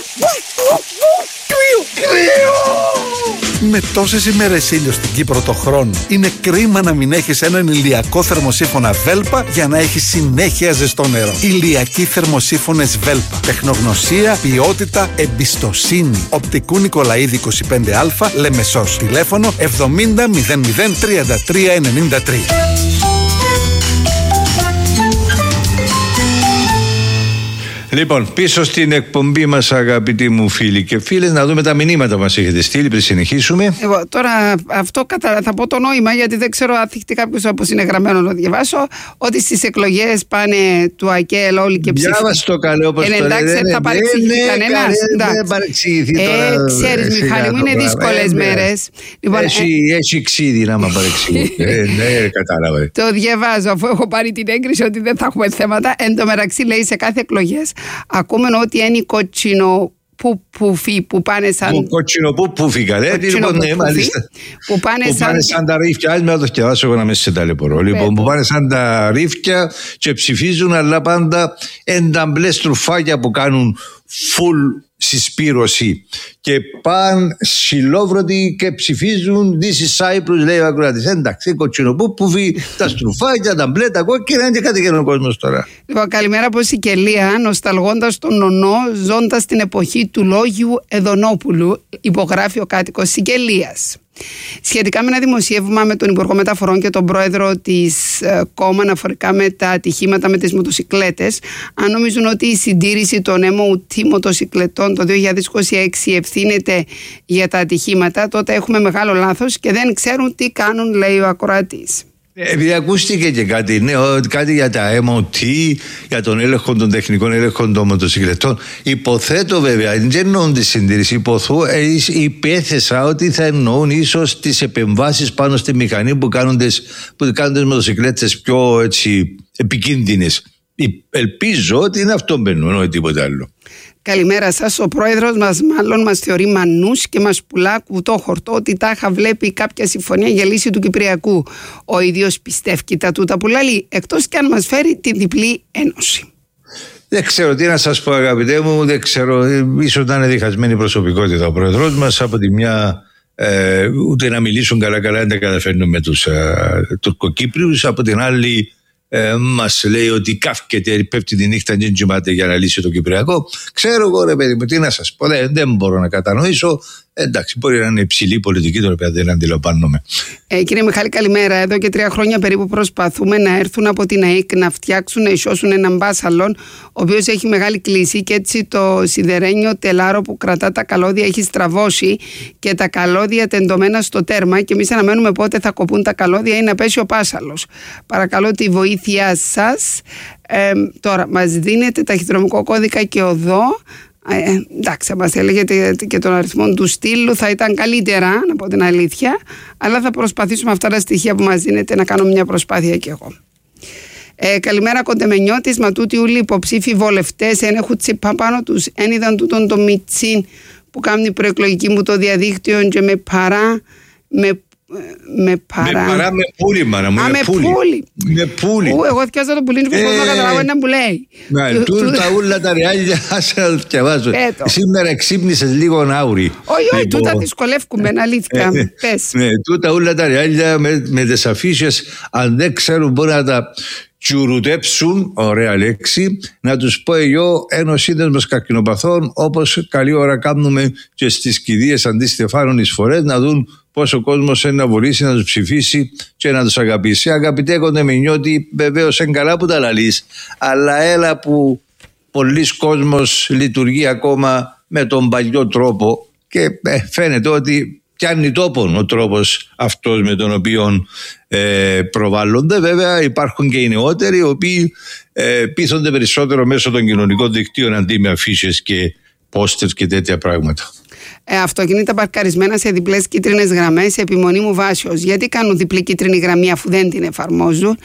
Με τόσες ημέρες ήλιο στην Κύπρο το χρόνο, είναι κρίμα να μην έχεις έναν ηλιακό θερμοσύφωνα Βέλπα για να έχεις συνέχεια ζεστό νερό. Ηλιακοί θερμοσύφωνες Βέλπα. Τεχνογνωσία, ποιότητα, εμπιστοσύνη. Οπτικού Νικολαίδη είκοσι πέντε α, Λεμεσός. Τηλέφωνο εβδομήντα μηδέν μηδέν τριάντα τρία ενενήντα τρία. Λοιπόν, πίσω στην εκπομπή μας, αγαπητοί μου φίλοι και φίλες, να δούμε τα μηνύματα που μας έχετε στείλει πριν συνεχίσουμε. Εγώ τώρα αυτό κατα... θα πω το νόημα, γιατί δεν ξέρω αν θυχτεί κάποιος όπως είναι γραμμένο να διαβάσω, ότι στις εκλογές πάνε του ΑΚΕΛ όλοι και ψήφουν. Διάβασε το καλό όπως το λέει. Εντάξει, θα παρεξηγηθεί κανένας. Δεν παρεξηγηθεί τώρα. Ξέρεις Μιχάλη μου, είναι δύσκολες μέρες. Έχει ξύδι να με παρεξηγηθεί. Ναι, κατάλαβα. Το διαβάζω αφού έχω πάρει την έγκριση ότι δεν θα έχουμε θέματα. Εν τω μεταξύ λέει σε κάθε εκλογές ακούμε ότι είναι κοτσινο που πουφί που πάνε σαν. Κοτσινο που πουφί, καλέ. Που πάνε σαν. σαν τα ρίφια, ας με το διαβάσω εγώ να με σε ταλαιπωρώ. Λοιπόν, που πάνε σαν τα ρίφια και ψηφίζουν, αλλά πάντα ενταμπλέ στρουφάκια που κάνουν full συσπήρωση και πάνε σιλόβρωτοι και ψηφίζουν This is Cyprus, λέει ο ακροατής. Εντάξει, κοτσινοπούπουφι, τα στρουφάκια, τα μπλε, τα κόκκινα, είναι κάτι καινούργιο κόσμος τώρα. Λοιπόν, καλημέρα από Σικελία, νοσταλγώντας τον νονό, ζώντας την εποχή του Λόγιου Εδωνόπουλου, υπογράφει ο κάτοικος Σικελίας. Σχετικά με ένα δημοσίευμα με τον Υπουργό Μεταφορών και τον πρόεδρο της ε, κόμμα αναφορικά με τα ατυχήματα με τις μοτοσικλέτες, αν νομίζουν ότι η συντήρηση των εμ ο τι μοτοσικλετών το δύο χιλιάδες είκοσι έξι ευθύνεται για τα ατυχήματα, τότε έχουμε μεγάλο λάθος και δεν ξέρουν τι κάνουν, λέει ο ακροατής. Επειδή ακούστηκε και κάτι, ναι, κάτι για τα εμ ο τι, για τον έλεγχο των τεχνικών έλεγχων των μοτοσυκλετών. Υποθέτω βέβαια, δεν εννοούν τη συντήρηση, υποθώ, ε, υπέθεσα ότι θα εννοούν ίσως τις επεμβάσεις πάνω στη μηχανή που κάνουν τις, που κάνουν τις μοτοσυκλέτες πιο έτσι, επικίνδυνες. Ελπίζω ότι είναι αυτό μπαίνουν, όχι τίποτα άλλο. Καλημέρα σας. Ο πρόεδρος μας μάλλον μας θεωρεί μανούς και μας πουλά κουτόχορτο ότι τάχα βλέπει κάποια συμφωνία για λύση του Κυπριακού. Ο ίδιος πιστεύει τα τούτα που λέει, εκτός και αν μας φέρει την διπλή ένωση. Δεν ξέρω τι να σας πω, αγαπητέ μου, δεν ξέρω, ίσως να είναι διχασμένη προσωπικότητα ο πρόεδρος μας. Από τη μια ε, ούτε να μιλήσουν καλά καλά δεν τα καταφέρνουν με τους ε, Τουρκοκύπριους, από την άλλη Ε, μας λέει ότι κάφκεται, πέφτει τη νύχτα και κοιμάται για να λύσει το Κυπριακό. Ξέρω εγώ, ρε παιδί μου, τι να σας πω, δεν, δεν μπορώ να κατανοήσω. Εντάξει, μπορεί να είναι υψηλή πολιτική, τώρα πια δεν αντιλαμβάνομαι. Ε, κύριε Μιχάλη, καλημέρα. Εδώ και τρία χρόνια περίπου προσπαθούμε να έρθουν από την ΑΕΚ να φτιάξουν, να ισώσουν έναν μπάσαλον, ο οποίος έχει μεγάλη κλίση και έτσι το σιδερένιο τελάρο που κρατά τα καλώδια έχει στραβώσει και τα καλώδια τεντωμένα στο τέρμα. Και εμείς αναμένουμε πότε θα κοπούν τα καλώδια ή να πέσει ο μπάσαλος. Παρακαλώ τη βοήθειά σας. Ε, τώρα, μας δίνετε ταχυδρομικό κώδικα και οδό. Ε, εντάξει, αν μας έλεγετε και τον αριθμό του στήλου θα ήταν καλύτερα, να πω την αλήθεια, αλλά θα προσπαθήσουμε αυτά τα στοιχεία που μας δίνετε να κάνω μια προσπάθεια κι εγώ. Ε, καλημέρα Κοντεμενιώτης, μα τούτοι όλοι υποψήφοι βολευτές εν έχουν τσιπά πάνω τους, εν είδαν τούτον το Μιτσίν που κάνει προεκλογική μου το διαδίκτυο και με παρά με Με παρά. Με παρά με πουλί, μάνα μου. Α, με πουλί. πουλί. Με πουλί. Ού, εγώ θυκιάζα το πουλί και πώς να καταλάβω ένα που λέει. Ναι, τούτα ούλα τα ρεάλια, άσε να το διαβάζω. Σήμερα ξύπνησες λίγο άουρη. Όχι, όχι, τούτα δυσκολεύκουμε, αλήθεια. Πες. Ναι, τούτα ούλα τα ρεάλια με τις αφήσεις, αν δεν ξέρουν μπορεί να τα τσουρουτέψουν, ωραία λέξη, να τους πω εγώ ένας σύνδεσμος καρκινοπαθών, όπως καλή ώρα κάνουμε και στις κηδείες αντί Στεφάνων εισφορές, να δουν πόσο κόσμος είναι να βολήσει, να τους ψηφίσει και να τους αγαπήσει. Αγαπητέ Κοντεμενιώτη, βεβαίως είναι καλά που τα λαλείς, αλλά έλα που πολλοί κόσμος λειτουργεί ακόμα με τον παλιό τρόπο και ε, φαίνεται ότι πιάνει τόπον ο τρόπος αυτός με τον οποίο ε, προβάλλονται. Βέβαια υπάρχουν και οι νεότεροι οι οποίοι ε, πείθονται περισσότερο μέσω των κοινωνικών δικτύων αντί με αφίσες και πόστερ και τέτοια πράγματα. Ε, αυτοκίνητα παρκαρισμένα σε διπλές κίτρινες γραμμές σε επιμονή μου βάσεως. Γιατί κάνουν διπλή κίτρινη γραμμή αφού δεν την εφαρμόζουν?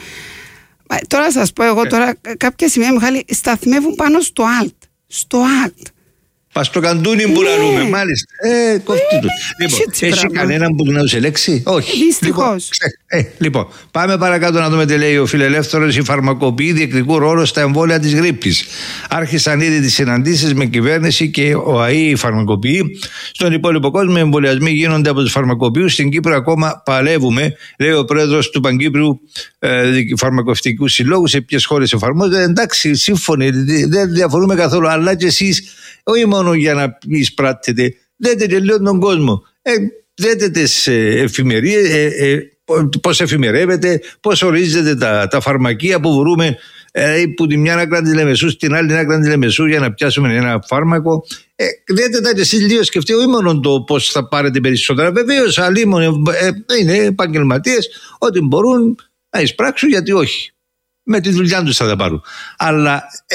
Ε, τώρα σας πω εγώ, τώρα κάποια σημεία Μιχάλη σταθμεύουν πάνω στο Alt. Στο Alt. Πας στο καντούνι που λαλούμε, μάλιστα. Ε, κόφτει του. Λοιπόν, έχει κανέναν που να τους ελέξει? Όχι. Δυστυχώς. Λοιπόν, ε, λοιπόν, πάμε παρακάτω να δούμε τι λέει ο φιλελεύθερος. Οι φαρμακοποιοί διεκδικούν ρόλο στα εμβόλια της γρίπης. Άρχισαν ήδη τις συναντήσεις με κυβέρνηση και ο ΑΕ οι φαρμακοποιοί. Στον υπόλοιπο κόσμο οι εμβολιασμοί γίνονται από τους φαρμακοποιούς. Στην Κύπρο ακόμα παλεύουμε, λέει ο πρόεδρος του Παγκύπριου ε, Φαρμακευτικού Συλλόγου, σε ποιες χώρες εφαρμόζεται. Εντάξει, σύμφωνοι, δεν διαφορούμε καθόλου, αλλά και εσείς. Όχι μόνο για να εισπράττετε, δέτε και λίγο τον κόσμο. Ε, δέτε τις εφημερίες, ε, ε, πώς εφημερεύεται, πώς ορίζεται τα, τα φαρμακεία που βρούμε ε, που τη μια άκρα της Λεμεσού στην άλλη άκρα της Λεμεσού για να πιάσουμε ένα φάρμακο. Ε, δέτε τα και εσείς λίγο σκεφτείτε, όχι μόνο το πώς θα πάρετε περισσότερα. Βεβαίως, άλλοι ε, είναι επαγγελματίες, ότι μπορούν να εισπράξουν, γιατί όχι. Με τη δουλειά τους θα τα πάρουν. Αλλά ε,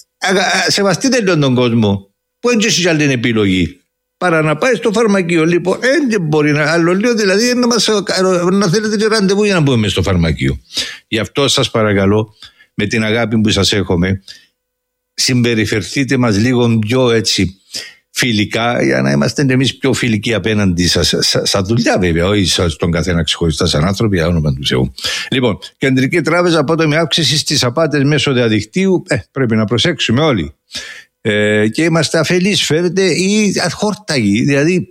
σεβαστείτε λίγο τον κόσμο που δεν έχει άλλη επιλογή παρά να πάει στο φαρμακείο. Λοιπόν, δεν μπορεί να άλλο λέω, δηλαδή να, μας, να θέλετε και ραντεβού για να μπούμε στο φαρμακείο. Γι' αυτό σας παρακαλώ, με την αγάπη που σας έχουμε, συμπεριφερθείτε μας λίγο πιο έτσι φιλικά, για να είμαστε εμείς πιο φιλικοί απέναντι σας, στα δουλειά βέβαια, όχι στον καθένα ξεχωριστά σαν άνθρωποι, για όνομα του Θεού. Λοιπόν, Κεντρική Τράπεζα απότομη αύξηση στις απάτες μέσω διαδικτύου, ε, πρέπει να προσέξουμε όλοι. Ε, και είμαστε αφελείς, φέρετε, ή αχόρταγοι, δηλαδή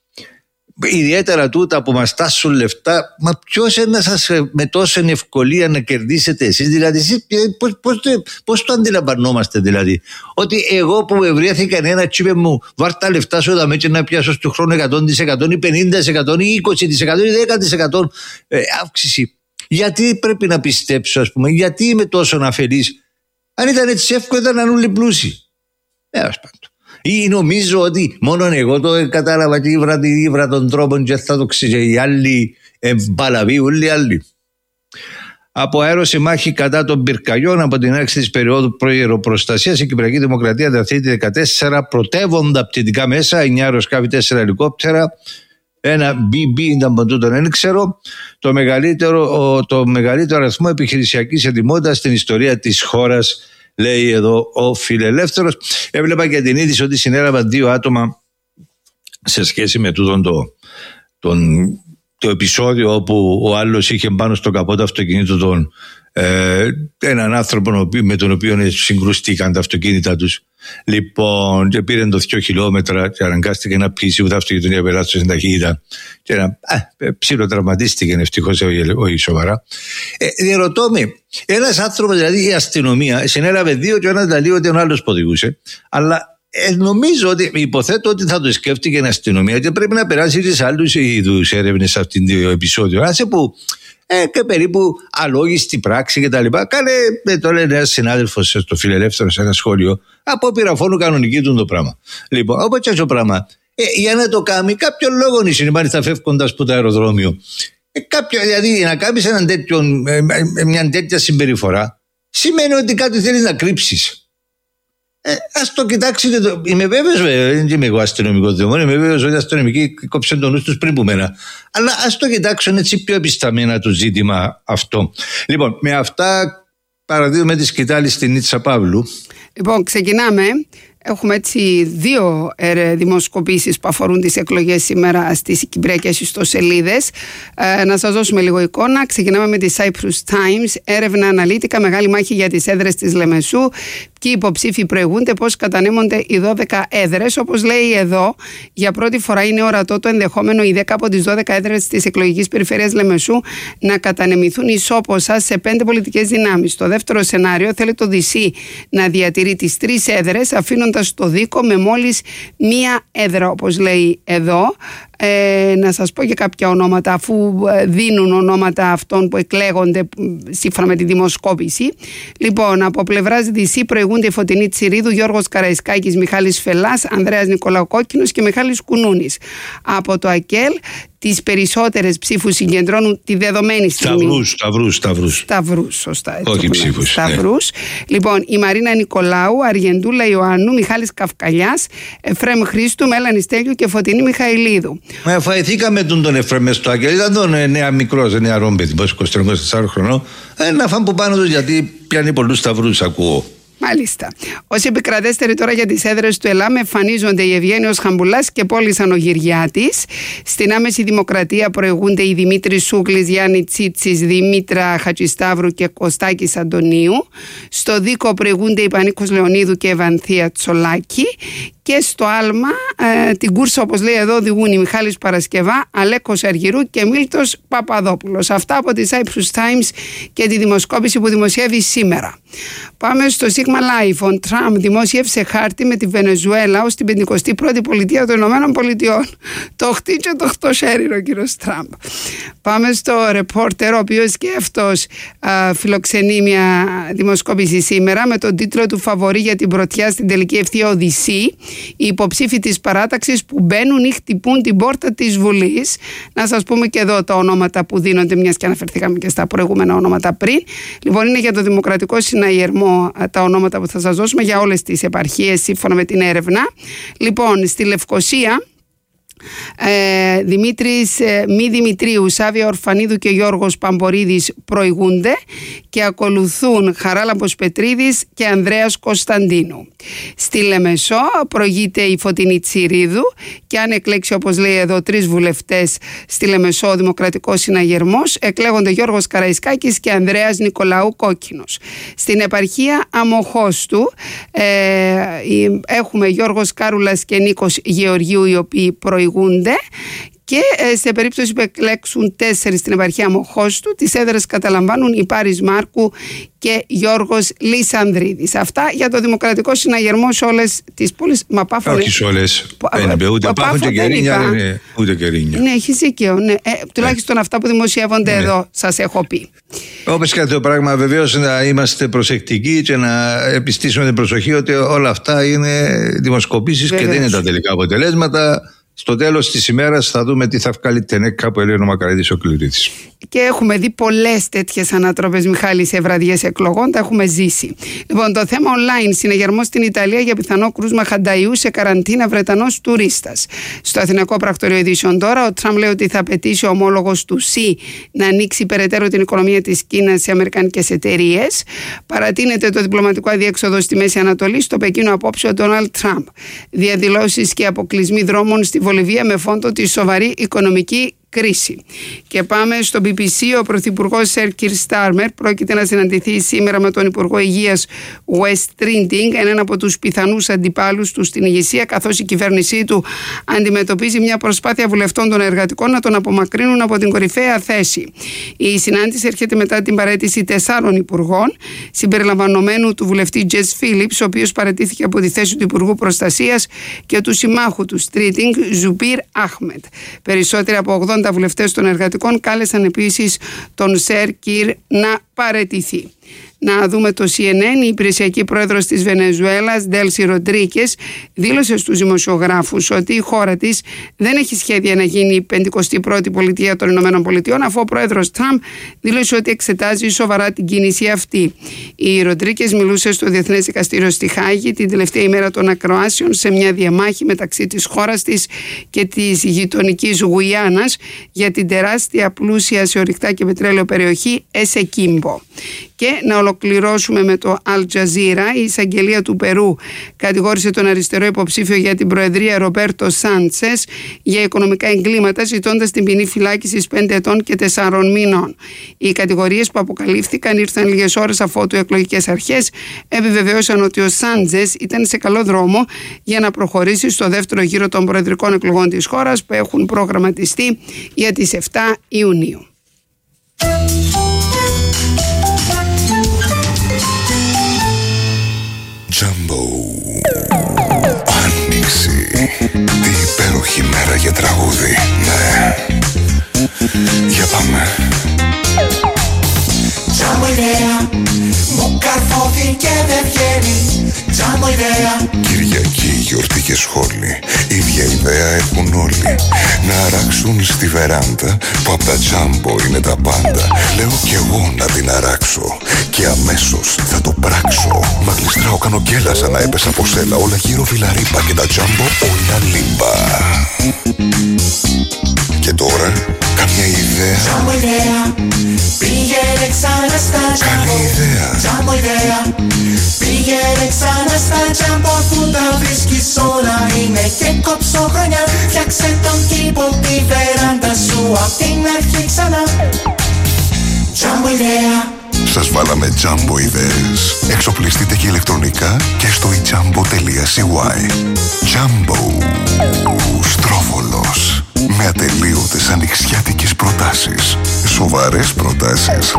ιδιαίτερα τούτα που μας τάσουν λεφτά. Μα ποιος είναι να σας με τόση ευκολία να κερδίσετε εσείς? Δηλαδή εσείς, πώς, πώς, πώς το αντιλαμβανόμαστε, δηλαδή ότι εγώ που ευρέθηκα ένα τσίπε μου βάρ' τα λεφτά σου εδώ και να πιάσω στο χρόνο εκατό τοις εκατό ή πενήντα τοις εκατό ή είκοσι τοις εκατό ή δέκα τοις εκατό ε, αύξηση? Γιατί πρέπει να πιστέψω, ας πούμε, γιατί είμαι τόσο αφελής? Αν ήταν έτσι εύκολο ήταν να είναι όλοι πλούσιοι. Ε, ας πάντων. Ή νομίζω ότι μόνο εγώ το κατάλαβα και ήβρα, ήβρα των τρόπων και θα το ξέρει οι άλλοι εμπαλαβεί όλοι οι άλλοι. Από αέρωση μάχη κατά των πυρκαγιών από την άρξη της περίοδου προειροπροστασίας, η Κυπριακή Δημοκρατία δραστηριοποιείται δεκατέσσερα πρωτεύοντα πτυτικά μέσα, εννιά αεροσκάφη, τέσσερα ελικόπτερα, ένα μπι μπι ήταν από τούτον, δεν ξέρω, το μεγαλύτερο, το μεγαλύτερο αριθμό επιχειρησιακής ετοιμότητας στην ιστορία της χώρας, λέει εδώ ο Φιλελεύθερος. Έβλεπα και την είδηση ότι συνέλαβαν δύο άτομα σε σχέση με τούτον το, τον, το επεισόδιο όπου ο άλλος είχε πάνω στο καπό του αυτοκινήτου τον, ε, έναν άνθρωπο με τον οποίο συγκρουστήκαν τα αυτοκίνητα τους. Λοιπόν, και πήραν το δύο χιλιόμετρα και αναγκάστηκε να πείσει ούτε αυτοκίνητο περάσει στην ταχύτητα. Και να ε, ψιλοτραυματίστηκε ευτυχώς όχι σοβαρά. Ε, διερωτώ με, ένας άνθρωπος, δηλαδή η αστυνομία, συνέλαβε δύο και ο ένας τα λέει ότι ο άλλος που οδηγούσε, αλλά Ε, νομίζω ότι, υποθέτω ότι θα το σκέφτηκε η αστυνομία και πρέπει να περάσει και σε άλλους είδους έρευνες σε αυτήν το επεισόδιο. Άσε που ε, και περίπου αλόγιστη πράξη κτλ. Κάνε, ε, το λέει ένας συνάδελφος στο Φιλελεύθερο σε ένα σχόλιο, απόπειρα φόνου κανονική του το πράγμα. Λοιπόν, όπως και το πράγμα, ε, για να το κάνει, κάποιον λόγο είναι μάλιστα φεύγοντας από το αεροδρόμιο. Ε, κάποιο, δηλαδή να κάνεις έναν τέτοιο, ε, ε, μια τέτοια συμπεριφορά, σημαίνει ότι κάτι θέλεις να κρύψεις. Ε, ας το κοιτάξετε, το... είμαι βέβαιος, δεν είμαι εγώ αστυνομικό δαιμόνιο, είμαι βέβαιος ότι οι αστυνομικοί κόψαν τον νους τους πριν που μένα. Αλλά ας το κοιτάξουν έτσι πιο επισταμένα το ζήτημα αυτό. Λοιπόν, με αυτά παραδίδουμε τη σκητάλη στην Νίτσα Παύλου. Λοιπόν, ξεκινάμε. Έχουμε έτσι δύο δημοσκοπήσεις που αφορούν τις εκλογές σήμερα στις κυπριακές ιστοσελίδες. Ε, να σας δώσουμε λίγο εικόνα. Ξεκινάμε με τη Cyprus Times. Έρευνα αναλύτικα, μεγάλη μάχη για τις έδρες της Λεμεσού. Ποιοι υποψήφοι προηγούνται, πώς κατανέμονται οι δώδεκα έδρες. Όπως λέει εδώ, για πρώτη φορά είναι ορατό το ενδεχόμενο οι δέκα από τις δώδεκα έδρες της εκλογικής περιφέρειας Λεμεσού να κατανεμηθούν ισόποσα σε πέντε πολιτικές δυνάμεις. Το δεύτερο σενάριο θέλει το Δυσί να διατηρεί τις τρεις έδρες, αφήνοντας το Δίκο με μόλις μία έδρα, όπως λέει εδώ. Ε, να σας πω και κάποια ονόματα, αφού δίνουν ονόματα αυτών που εκλέγονται σύμφωνα με τη δημοσκόπηση. Λοιπόν, από πλευράς Δυσί προηγούνται η Φωτεινή Τσιρίδου, Γιώργος Καραϊσκάκης, Μιχάλης Φελάς, Ανδρέας Νικολάου Κόκκινος και Μιχάλης Κουνούνης. Από το ΑΚΕΛ τις περισσότερες ψήφους συγκεντρώνουν τη δεδομένη στιγμή. Σταυρούς, σταυρούς, σταυρούς. Σταυρούς, σωστά. Έτσι, όχι ψήφους. Σταυρούς. Ναι. Λοιπόν, η Μαρίνα Νικολάου, Αργεντούλα Ιωάννου, Μιχάλης Καυκαλιάς, Εφραίμ Χρήστου, Μέλανη Στέλιου και Φωτεινή Μιχαηλίδου. Μα φαϊθήκαμε τον τον Εφραίμ στο Άγγελ. Ήταν τον νέα μικρός, νέα ρόμπεδι, είκοσι τρία είκοσι τέσσερα χρονών. Ένα φαν που πάνω του γιατί πιάνει πολλούς σταυρούς, ακούω. Μάλιστα. Όσοι επικρατέστεροι τώρα για τις έδρες του ΕΛΑΜ εμφανίζονται η Ευγένιος Χαμπουλάς και Πόλης Ανογυριάτης. Στην άμεση δημοκρατία προηγούνται οι Δημήτρη Σούγκλης, Γιάννη Τσίτσης, Δημήτρα Χατζησταύρου και Κωστάκης Αντωνίου. Στο Δίκο προηγούνται η Πανίκος Λεωνίδου και Ευανθία Τσολάκη. Και στο άλμα ε, την κούρσα, όπως λέει εδώ, οδηγούν η Μιχάλης Παρασκευά, Αλέκος Αργυρού και Μίλτος Παπαδόπουλος. Αυτά από τη Cyprus Times και τη δημοσκόπηση που δημοσιεύει σήμερα. Πάμε στο Sigma Life. Ο Τραμπ δημοσίευσε χάρτη με τη Βενεζουέλα ως την πενηκοστή πρώτη πολιτεία των Ηνωμένων Πολιτειών. Το χτί και το χτωσέρι ο κύριος Τραμπ. Πάμε στο Reporter, ο οποίος και αυτός α, φιλοξενεί μια δημοσκόπηση σήμερα με τον τίτλο του «Φαβορί για την πρωτιά στην τελική ευθεία Οδυσσή». Οι υποψήφοι της παράταξης που μπαίνουν ή χτυπούν την πόρτα της Βουλής. Να σας πούμε και εδώ τα ονόματα που δίνονται, μιας και αναφερθήκαμε και στα προηγούμενα ονόματα πριν. Λοιπόν, είναι για το Δημοκρατικό Συναγερμό τα ονόματα που θα σας δώσουμε για όλες τις επαρχίες σύμφωνα με την έρευνα. Λοιπόν, στη Λευκοσία, Ε, Δημήτρης ε, Μη Δημητρίου, Σάβια Ορφανίδου και Γιώργος Παμπορίδης προηγούνται και ακολουθούν Χαράλαμπος Πετρίδης και Ανδρέας Κωνσταντίνου. Στη Λεμεσό προηγείται η Φωτεινή Τσιρίδου και αν εκλέξει, όπως λέει εδώ, τρεις βουλευτές στη Λεμεσό ο Δημοκρατικός Συναγερμός, εκλέγονται Γιώργος Καραϊσκάκης και Ανδρέας Νικολαού Κόκκινος. Στην επαρχία Αμοχώστου ε, έχουμε Γιώργος Κάρουλας και Νίκος Γεωργίου, οι οποίοι προηγούνται. Και ε, σε περίπτωση που εκλέξουν τέσσερις στην επαρχία Αμοχώστου, τις έδρες καταλαμβάνουν η Πάρης Μάρκου και Γιώργος Λισανδρίδης. Αυτά για το Δημοκρατικό Συναγερμό σε όλες τις πόλεις. Μα Πάφο. Όχι σε όλες. Ούτε Πάφο και Κερίνια. Ναι, ούτε Κερίνια. Ναι, έχει δίκαιο. Ναι. Ε, τουλάχιστον ναι. Αυτά που δημοσιεύονται ναι. Εδώ, σας έχω πει. Όπως και το πράγμα, βεβαίως να είμαστε προσεκτικοί και να επιστήσουμε την προσοχή ότι όλα αυτά είναι δημοσκοπήσεις και δεν είναι τα τελικά αποτελέσματα. Στο τέλος της ημέρας θα δούμε τι θα βγάλει τενέκα που έλεγε ο Μακαρίτης ο Κληρίτης. Και έχουμε δει πολλές τέτοιες ανατροπές, Μιχάλη, σε βραδιές εκλογών. Τα έχουμε ζήσει. Λοιπόν, το θέμα online. Συνεγερμός στην Ιταλία για πιθανό κρούσμα χανταϊού σε καραντίνα Βρετανός τουρίστας. Στο Αθηναϊκό Πρακτορείο Ειδήσεων τώρα, ο Τραμπ λέει ότι θα απαιτήσει ο ομόλογος του ΣΥ να ανοίξει περαιτέρω την οικονομία της Κίνας σε αμερικανικές εταιρείες. Παρατείνεται το διπλωματικό αδιέξοδο στη Μέση Ανατολή. Στο Πεκίνο απόψε ο Ντόναλντ Τραμπ. Διαδηλώσεις και αποκλεισμοί δρόμων στη Βολιβία με φόντο τη σοβαρή οικονομική κρίση. Και πάμε στο μπι μπι σι. Ο Πρωθυπουργός Σερ Κιρ Στάρμερ πρόκειται να συναντηθεί σήμερα με τον Υπουργό Υγείας West Trinting, έναν από τους πιθανούς αντιπάλους του στην ηγεσία, καθώς η κυβέρνησή του αντιμετωπίζει μια προσπάθεια βουλευτών των εργατικών να τον απομακρύνουν από την κορυφαία θέση. Η συνάντηση έρχεται μετά την παραίτηση τεσσάρων υπουργών, συμπεριλαμβανομένου του βουλευτή Τζες Φίλιπς, ο οποίος παραιτήθηκε από τη θέση του Υπουργού Προστασίας, και του συμμάχου του Τρίντινγκ, Ζουμπίρ Άχμετ. Περισσότεροι από ογδόντα βουλευτές των εργατικών κάλεσαν επίσης τον Σερ Κιρ να παραιτηθεί. Να δούμε το σι εν εν. Η υπηρεσιακή πρόεδρος της Βενεζουέλας, Ντέλσι Ροντρίκες, δήλωσε στους δημοσιογράφους ότι η χώρα της δεν έχει σχέδια να γίνει η πενηκοστή πρώτη πολιτεία των Ηνωμένων Πολιτειών, αφού ο πρόεδρος Τραμπ δήλωσε ότι εξετάζει σοβαρά την κίνηση αυτή. Η Ροντρίκες μιλούσε στο Διεθνές Δικαστήριο στη Χάγη την τελευταία ημέρα των ακροάσεων σε μια διαμάχη μεταξύ της χώρας της και της γειτονικής Γουιάνας για την τεράστια πλούσια σε ορυκτά και πετρέλαιο περιοχή Εσεκίμπο. Και να ολοκληρώσουμε με το Al Jazeera. Η εισαγγελία του Περού κατηγόρησε τον αριστερό υποψήφιο για την προεδρία Ρομπέρτο Σάντσες για οικονομικά εγκλήματα, ζητώντας την ποινή φυλάκισης πέντε ετών και τεσσάρων μήνων. Οι κατηγορίες που αποκαλύφθηκαν ήρθαν λίγες ώρες αφότου οι εκλογικές αρχές επιβεβαίωσαν ότι ο Σάντσες ήταν σε καλό δρόμο για να προχωρήσει στο δεύτερο γύρο των προεδρικών εκλογών της χώρας που έχουν προγραμματιστεί για τις επτά Ιουνίου. Τζάμπο. Άνοιξη. Τι υπέροχη μέρα για τραγούδι. Ναι. Για πάμε. Τζάμπο ιδέα. Μου καρφώθηκε δεν βγαίνει. Τζάμπο ιδέα. Κυριακή, γιορτή και σχόλη. Ίδια ιδέα έχουν όλοι. Να αράξουν στη βεράντα που απ' τα Τζάμπο είναι τα πάντα. Λέω κι εγώ να την αράξω και αμέσως θα το πράξω. Μα γλιστράω, κάνω γκέλα σαν να έπεσα από σέλα. Όλα γύρω βιλαρίπα και τα Τζάμπο όλα λίμπα. Και τώρα καμιά ιδέα. Τζάμπο ιδέα. Πήγαινε ξανά στα Τζάμπο. Καλή ιδέα. Τζάμπο ιδέα. Πήγαινε ξανά στα Τζάμπο που τα βρίσκεις όλα είναι και κόψω χρονιά. Φτιάξε τον κήπο τη βεράντα σου απ' την αρχή ξανά. Τζάμπο ιδέα. Σας βάλαμε Jumbo ιδέες. Εξοπλιστείτε και ηλεκτρονικά και στο i jumbo τελεία c y. Jumbo. Στρόβολος. Με ατελείωτες ανοιξιάτικες προτάσεις. Σοβαρές προτάσεις.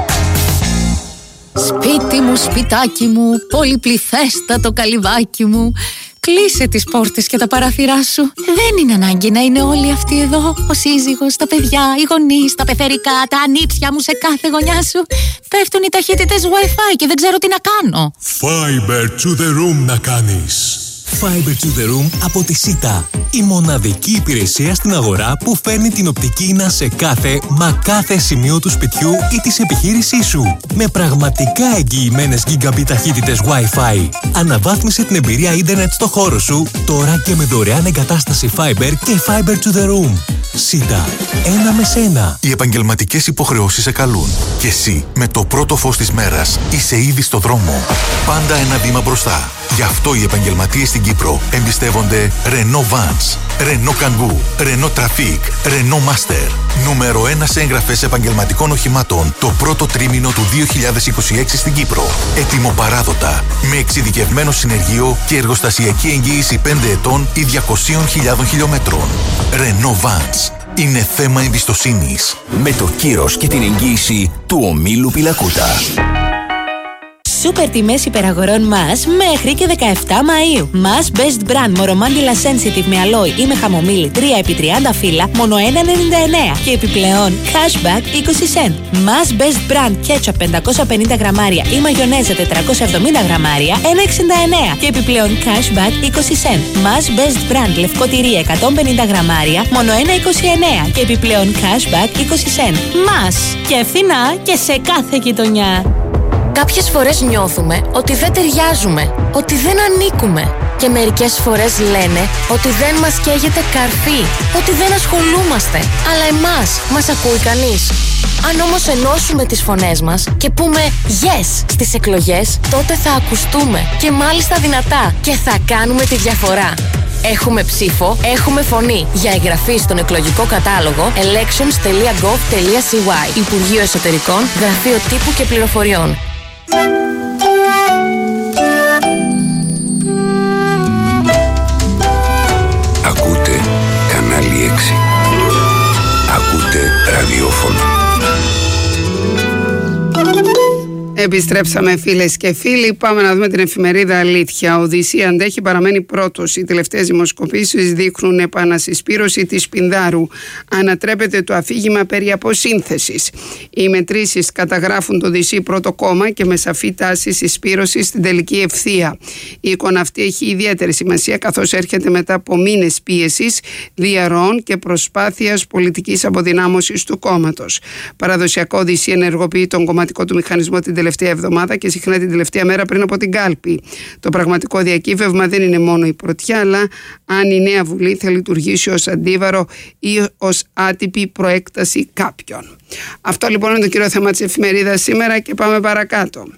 Σπίτι μου, σπιτάκι μου, πολυπληθέστατο καλυβάκι μου. Κλείσε τις πόρτες και τα παράθυρά σου. Δεν είναι ανάγκη να είναι όλοι αυτοί εδώ. Ο σύζυγος, τα παιδιά, οι γονείς, τα πεθερικά, τα ανήψια μου σε κάθε γωνιά σου. Πέφτουν οι ταχύτητες Wi-Fi και δεν ξέρω τι να κάνω. Fiber to the room να κάνεις. Fiber to the room από τη Σίτα. Η μοναδική υπηρεσία στην αγορά που φέρνει την οπτική ίνα σε κάθε, μα κάθε σημείο του σπιτιού ή της επιχείρησής σου. Με πραγματικά εγγυημένες gigabit ταχύτητες Wi-Fi. Αναβάθμισε την εμπειρία ίντερνετ στο χώρο σου, τώρα και με δωρεάν εγκατάσταση Fiber και Fiber to the room. Σίτα. Ένα με σένα. Οι επαγγελματικές υποχρεώσεις σε καλούν. Και εσύ, με το πρώτο φως της μέρας, είσαι ήδη στο δρόμο. Πάντα ένα βήμα μπροστά. Γι' αυτό οι επαγγελματίες στην Κύπρο εμπιστεύονται Renault Vans, Renault Kangoo, Renault Trafic, Renault Master. Νούμερο ένα σε έγγραφες επαγγελματικών οχημάτων το πρώτο τρίμηνο του δύο χιλιάδες είκοσι έξι στην Κύπρο. Έτοιμο παράδοτα, με εξειδικευμένο συνεργείο και εργοστασιακή εγγύηση πέντε ετών ή διακόσιες χιλιάδες χιλιόμετρων. Renault Vans. Είναι θέμα εμπιστοσύνης. Με το κύρος και την εγγύηση του ομίλου Πιλακούτα. Σούπερ τιμές υπεραγορών μας μέχρι και δεκαεφτά Μαΐου. Μας Best Brand Moromandila Sensitive με αλόι ή με χαμομήλι τρία επί τριάντα φύλλα μόνο ένα ενενήντα εννέα και επιπλέον cashback είκοσι cent. Μας Best Brand Ketchup πεντακόσια πενήντα γραμμάρια ή μαγιονέζα τετρακόσια εβδομήντα γραμμάρια ένα εξήντα εννέα και επιπλέον cashback είκοσι cent. Μας Best Brand λευκό τυρί εκατόν πενήντα γραμμάρια μόνο ένα είκοσι εννέα και επιπλέον cashback είκοσι cent. Μας και φθηνά και σε κάθε γειτονιά. Κάποιες φορές νιώθουμε ότι δεν ταιριάζουμε, ότι δεν ανήκουμε. Και μερικές φορές λένε ότι δεν μας καίγεται καρφί, ότι δεν ασχολούμαστε. Αλλά εμάς μας ακούει κανείς? Αν όμως ενώσουμε τις φωνές μας και πούμε yes στις εκλογές, τότε θα ακουστούμε και μάλιστα δυνατά και θα κάνουμε τη διαφορά. Έχουμε ψήφο, έχουμε φωνή. Για εγγραφή στον εκλογικό κατάλογο elections τελεία gov τελείαcy. Υπουργείο Εσωτερικών, Γραφείο Τύπου και Πληροφοριών. Ακούτε κανάλι έξι. Ακούτε ραδιόφωνο. Επιστρέψαμε φίλες και φίλοι, πάμε να δούμε την εφημερίδα Αλήθεια. Ο Οδυσσία αντέχει, παραμένει πρώτος. Οι τελευταίες δημοσκοπήσεις δείχνουν επανασυσπήρωση της Πινδάρου. Ανατρέπεται το αφήγημα περί αποσύνθεσης. Οι μετρήσεις καταγράφουν το Οδυσσή πρώτο κόμμα και με σαφή τάση συσπήρωση στην τελική ευθεία. Η εικόνα αυτή έχει ιδιαίτερη σημασία καθώς έρχεται μετά από μήνες πίεσης, διαρροών και προσπάθειας πολιτικής αποδυνάμωσης του κόμματος. Παραδοσιακό Οδυσσή ενεργοποιεί τον κομματικό του μηχανισμό την τελευταία εβδομάδα και συχνά την τελευταία μέρα πριν από την κάλπη. Το πραγματικό διακύβευμα δεν είναι μόνο η πρωτιά, αλλά αν η νέα Βουλή θα λειτουργήσει ως αντίβαρο ή ως άτυπη προέκταση κάποιων. Αυτό λοιπόν είναι το κύριο θέμα της εφημερίδας σήμερα και πάμε παρακάτω.